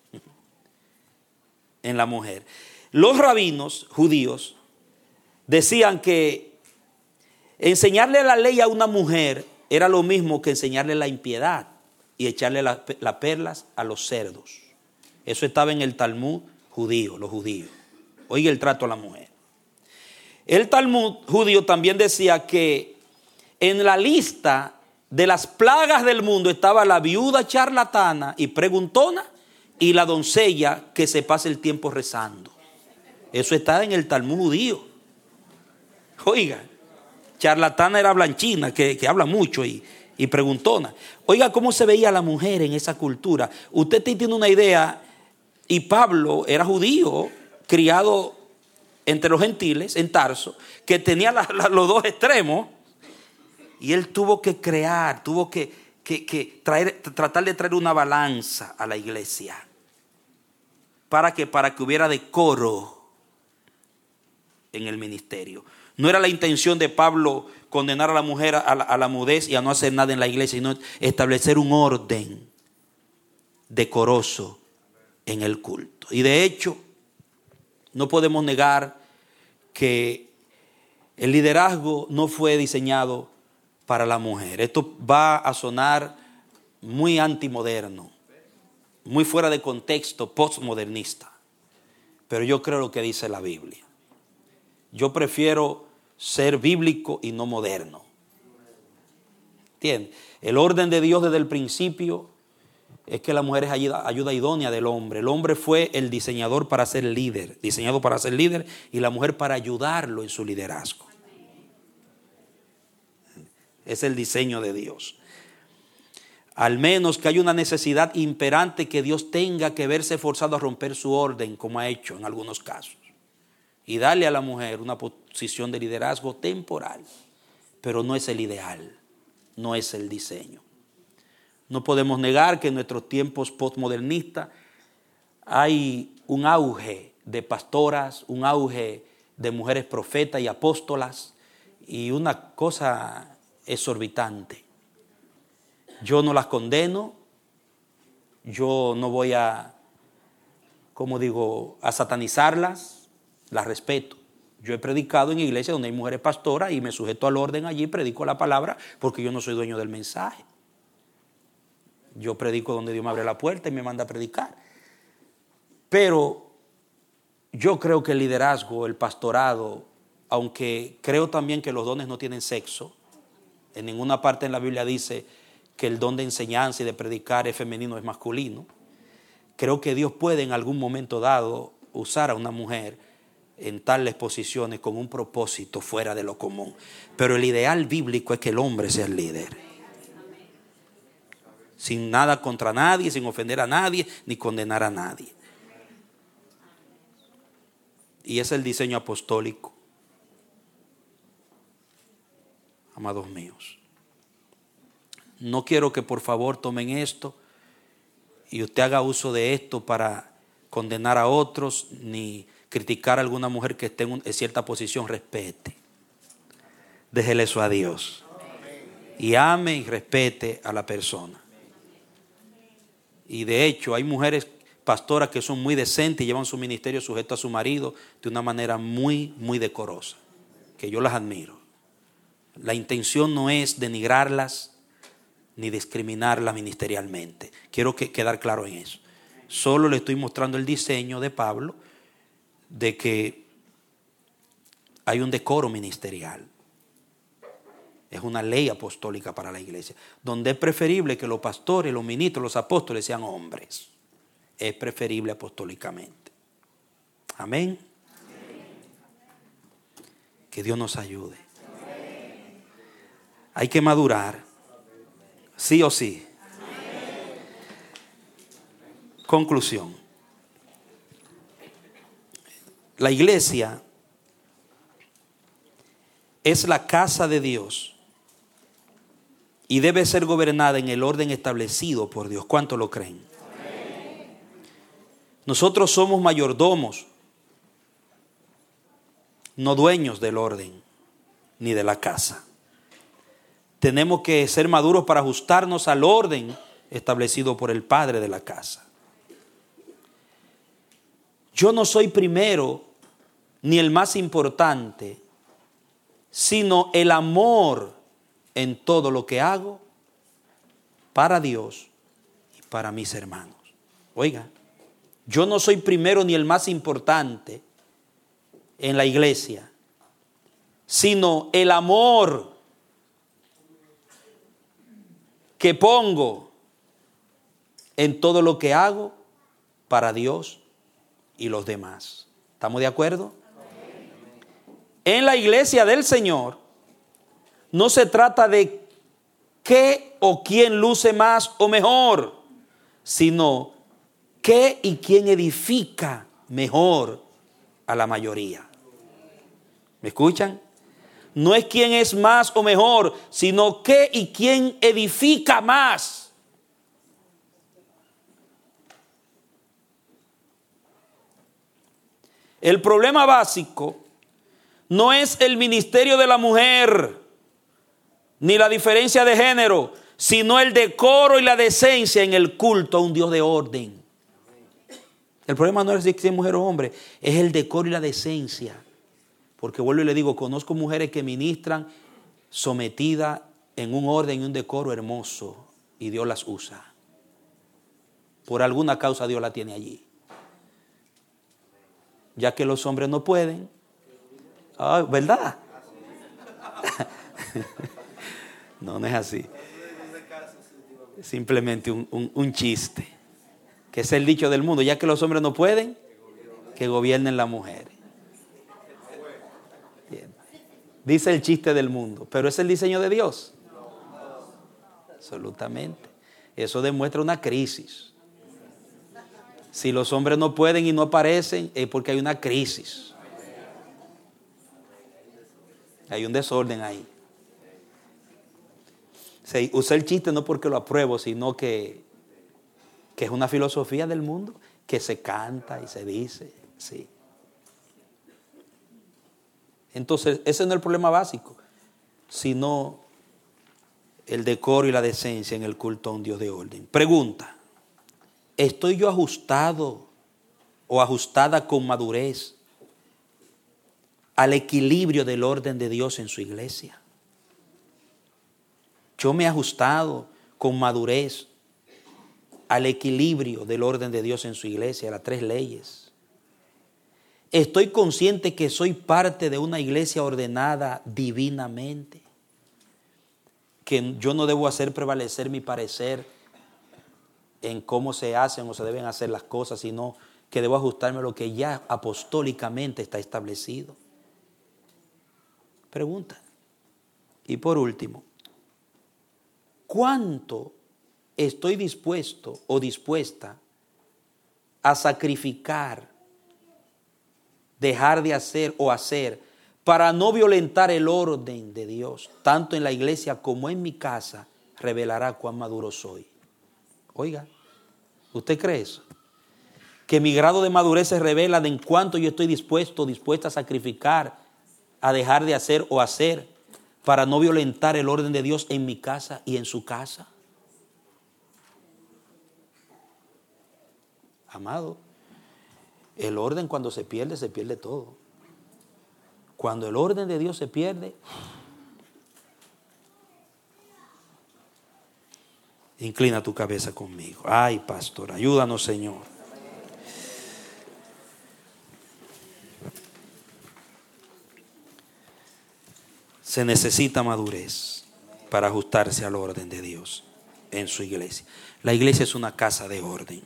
Speaker 1: en la mujer. Los rabinos judíos decían que enseñarle la ley a una mujer era lo mismo que enseñarle la impiedad y echarle las la perlas a los cerdos. Eso estaba en el Talmud judío, los judíos. Oiga el trato a la mujer. El Talmud judío también decía que en la lista de las plagas del mundo estaba la viuda charlatana y preguntona y la doncella que se pasa el tiempo rezando. Eso está en el Talmud judío. Oiga, charlatana era blanchina, que, que habla mucho y, y preguntona. Oiga, ¿cómo se veía la mujer en esa cultura? Usted tiene una idea, y Pablo era judío, criado entre los gentiles, en Tarso, que tenía la, la, los dos extremos, y él tuvo que crear, tuvo que, que, que traer, tratar de traer una balanza a la iglesia, para que, para que hubiera decoro en el ministerio. No era la intención de Pablo condenar a la mujer a la, a la mudez y a no hacer nada en la iglesia, sino establecer un orden decoroso en el culto. Y de hecho, no podemos negar que el liderazgo no fue diseñado para la mujer. Esto va a sonar muy antimoderno, muy fuera de contexto, postmodernista. Pero yo creo lo que dice la Biblia. Yo prefiero ser bíblico y no moderno. ¿Entiendes? El orden de Dios desde el principio es que la mujer es ayuda, ayuda idónea del hombre. El hombre fue el diseñador para ser líder, diseñado para ser líder, y la mujer para ayudarlo en su liderazgo. Es el diseño de Dios. Al menos que haya una necesidad imperante que Dios tenga que verse forzado a romper su orden, como ha hecho en algunos casos, y darle a la mujer una posición de liderazgo temporal, pero no es el ideal, no es el diseño. No podemos negar que en nuestros tiempos postmodernistas hay un auge de pastoras, un auge de mujeres profetas y apóstolas, y una cosa exorbitante. Yo no las condeno, yo no voy a, como digo, a satanizarlas. Las respeto. Yo he predicado en iglesias donde hay mujeres pastoras y me sujeto al orden allí, predico la palabra, porque yo no soy dueño del mensaje. Yo predico donde Dios me abre la puerta y me manda a predicar. Pero yo creo que el liderazgo, el pastorado, aunque creo también que los dones no tienen sexo, en ninguna parte en la Biblia dice que el don de enseñanza y de predicar es femenino, es masculino. Creo que Dios puede en algún momento dado usar a una mujer en tales posiciones con un propósito fuera de lo común. Pero el ideal bíblico es que el hombre sea el líder. Sin nada contra nadie, sin ofender a nadie, ni condenar a nadie. Y es el diseño apostólico. Amados míos, no quiero que por favor tomen esto y usted haga uso de esto para condenar a otros, ni criticar a alguna mujer que esté en cierta posición. Respete. Déjele eso a Dios. Y ame y respete a la persona. Y de hecho hay mujeres pastoras que son muy decentes y llevan su ministerio sujeto a su marido de una manera muy, muy decorosa, que yo las admiro. La intención no es denigrarlas ni discriminarlas ministerialmente. Quiero que, quedar claro en eso. Solo le estoy mostrando el diseño de Pablo, de que hay un decoro ministerial. Es una ley apostólica para la iglesia, donde es preferible que los pastores, los ministros, los apóstoles sean hombres. Es preferible apostólicamente. Amén. Amén. Que Dios nos ayude. Amén. Hay que madurar, sí o sí. Amén. Conclusión. La iglesia es la casa de Dios y debe ser gobernada en el orden establecido por Dios. ¿Cuántos lo creen? Amén. Nosotros somos mayordomos, no dueños del orden ni de la casa. Tenemos que ser maduros para ajustarnos al orden establecido por el padre de la casa. Yo no soy primero ni el más importante, sino el amor en todo lo que hago para Dios y para mis hermanos. Oiga, yo no soy primero ni el más importante en la iglesia, sino el amor que pongo en todo lo que hago para Dios y los demás. ¿Estamos de acuerdo? En la iglesia del Señor no se trata de qué o quién luce más o mejor, sino qué y quién edifica mejor a la mayoría. ¿Me escuchan? No es quién es más o mejor, sino qué y quién edifica más. El problema básico no es el ministerio de la mujer, ni la diferencia de género, sino el decoro y la decencia en el culto a un Dios de orden. El problema no es si es mujer o hombre, es el decoro y la decencia. Porque vuelvo y le digo, conozco mujeres que ministran sometidas en un orden y un decoro hermoso, y Dios las usa. Por alguna causa Dios la tiene allí. Ya que los hombres no pueden. Ah, ¿verdad? No, no es así. Simplemente un, un, un chiste. Que es el dicho del mundo. Ya que los hombres no pueden, que gobiernen las mujeres. Bien. Dice el chiste del mundo. Pero ¿es el diseño de Dios? Absolutamente. Eso demuestra una crisis. Si los hombres no pueden y no aparecen, es porque hay una crisis. Hay un desorden ahí. Se usa el chiste no porque lo apruebo, sino que, que es una filosofía del mundo que se canta y se dice. Sí. Entonces, ese no es el problema básico, sino el decoro y la decencia en el culto a un Dios de orden. Pregunta: ¿estoy yo ajustado o ajustada con madurez al equilibrio del orden de Dios en su iglesia? Yo me he ajustado con madurez al equilibrio del orden de Dios en su iglesia, a las tres leyes. Estoy consciente que soy parte de una iglesia ordenada divinamente, que yo no debo hacer prevalecer mi parecer en cómo se hacen o se deben hacer las cosas, sino que debo ajustarme a lo que ya apostólicamente está establecido. Pregunta. Y por último, ¿cuánto estoy dispuesto o dispuesta a sacrificar, dejar de hacer o hacer para no violentar el orden de Dios? Tanto en la iglesia como en mi casa revelará cuán maduro soy. Oiga, ¿usted cree eso? Que mi grado de madurez se revela de en cuánto yo estoy dispuesto o dispuesta a sacrificar, a dejar de hacer o hacer para no violentar el orden de Dios en mi casa y en su casa. Amado, el orden cuando se pierde, se pierde todo. Cuando el orden de Dios se pierde, inclina tu cabeza conmigo. Ay, pastor, ayúdanos, Señor. Se necesita madurez para ajustarse al orden de Dios en su iglesia. La iglesia es una casa de orden.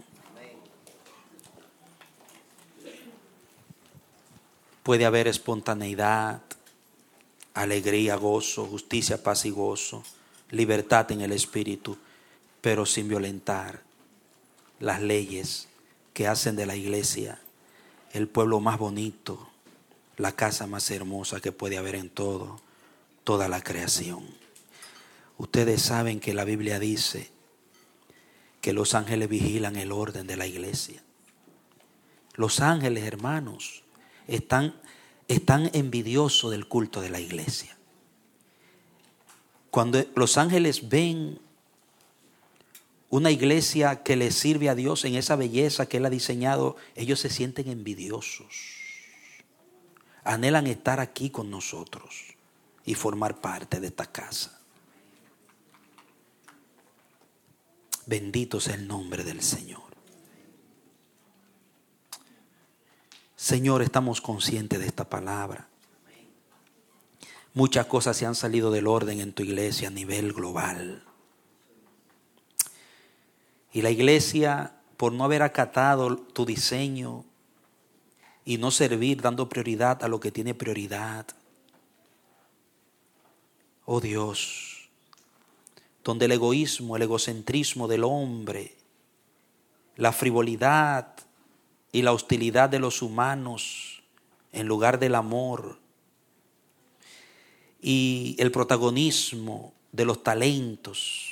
Speaker 1: Puede haber espontaneidad, alegría, gozo, justicia, paz y gozo, libertad en el espíritu, pero sin violentar las leyes que hacen de la iglesia el pueblo más bonito, la casa más hermosa que puede haber en todo, toda la creación. Ustedes saben que la Biblia dice que los ángeles vigilan el orden de la iglesia. Los ángeles, hermanos, están, están envidiosos del culto de la iglesia. Cuando los ángeles ven una iglesia que les sirve a Dios en esa belleza que Él ha diseñado, ellos se sienten envidiosos. Anhelan estar aquí con nosotros y formar parte de esta casa. Bendito sea el nombre del Señor. Señor, estamos conscientes de esta palabra. Muchas cosas se han salido del orden en tu iglesia a nivel global. Y la iglesia, por no haber acatado tu diseño y no servir dando prioridad a lo que tiene prioridad, Oh Dios, donde el egoísmo, el egocentrismo del hombre, la frivolidad y la hostilidad de los humanos en lugar del amor y el protagonismo de los talentos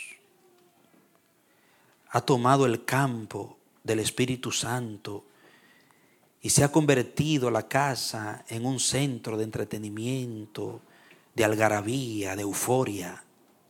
Speaker 1: ha tomado el campo del Espíritu Santo y se ha convertido la casa en un centro de entretenimiento, de algarabía, de euforia.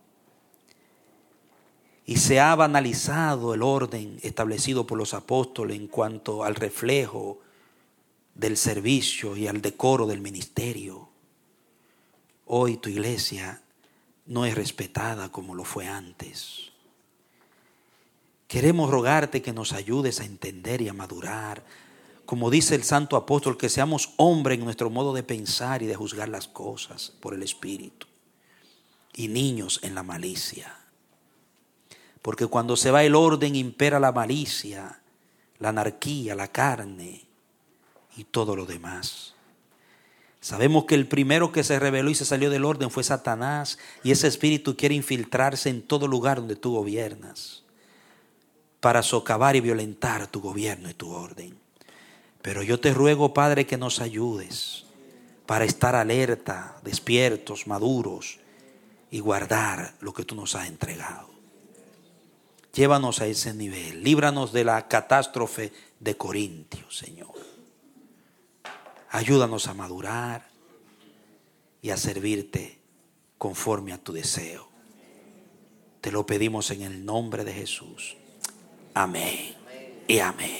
Speaker 1: Y se ha banalizado el orden establecido por los apóstoles en cuanto al reflejo del servicio y al decoro del ministerio. Hoy tu iglesia no es respetada como lo fue antes. Queremos rogarte que nos ayudes a entender y a madurar. Como dice el santo apóstol, que seamos hombres en nuestro modo de pensar y de juzgar las cosas por el Espíritu. Y niños en la malicia. Porque cuando se va el orden impera la malicia, la anarquía, la carne y todo lo demás. Sabemos que el primero que se rebeló y se salió del orden fue Satanás, y ese espíritu quiere infiltrarse en todo lugar donde tú gobiernas para socavar y violentar tu gobierno y tu orden. Pero yo te ruego, Padre, que nos ayudes para estar alerta, despiertos, maduros y guardar lo que tú nos has entregado. Llévanos a ese nivel, líbranos de la catástrofe de Corintios, Señor. Ayúdanos a madurar y a servirte conforme a tu deseo. Te lo pedimos en el nombre de Jesús. Amén y amén.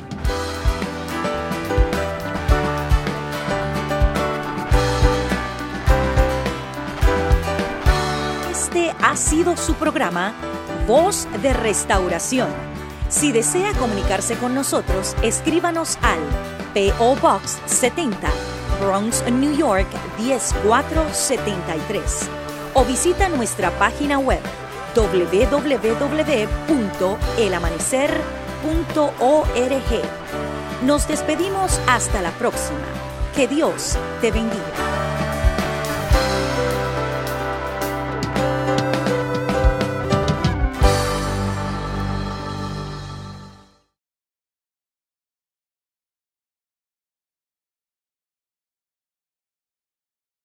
Speaker 2: Este ha sido su programa Voz de Restauración. Si desea comunicarse con nosotros, escríbanos al P O Box setenta, Bronx, New York diez mil cuatrocientos setenta y tres o visita nuestra página web doble u doble u doble u punto el amanecer punto org. Nos despedimos hasta la próxima. Que Dios te bendiga.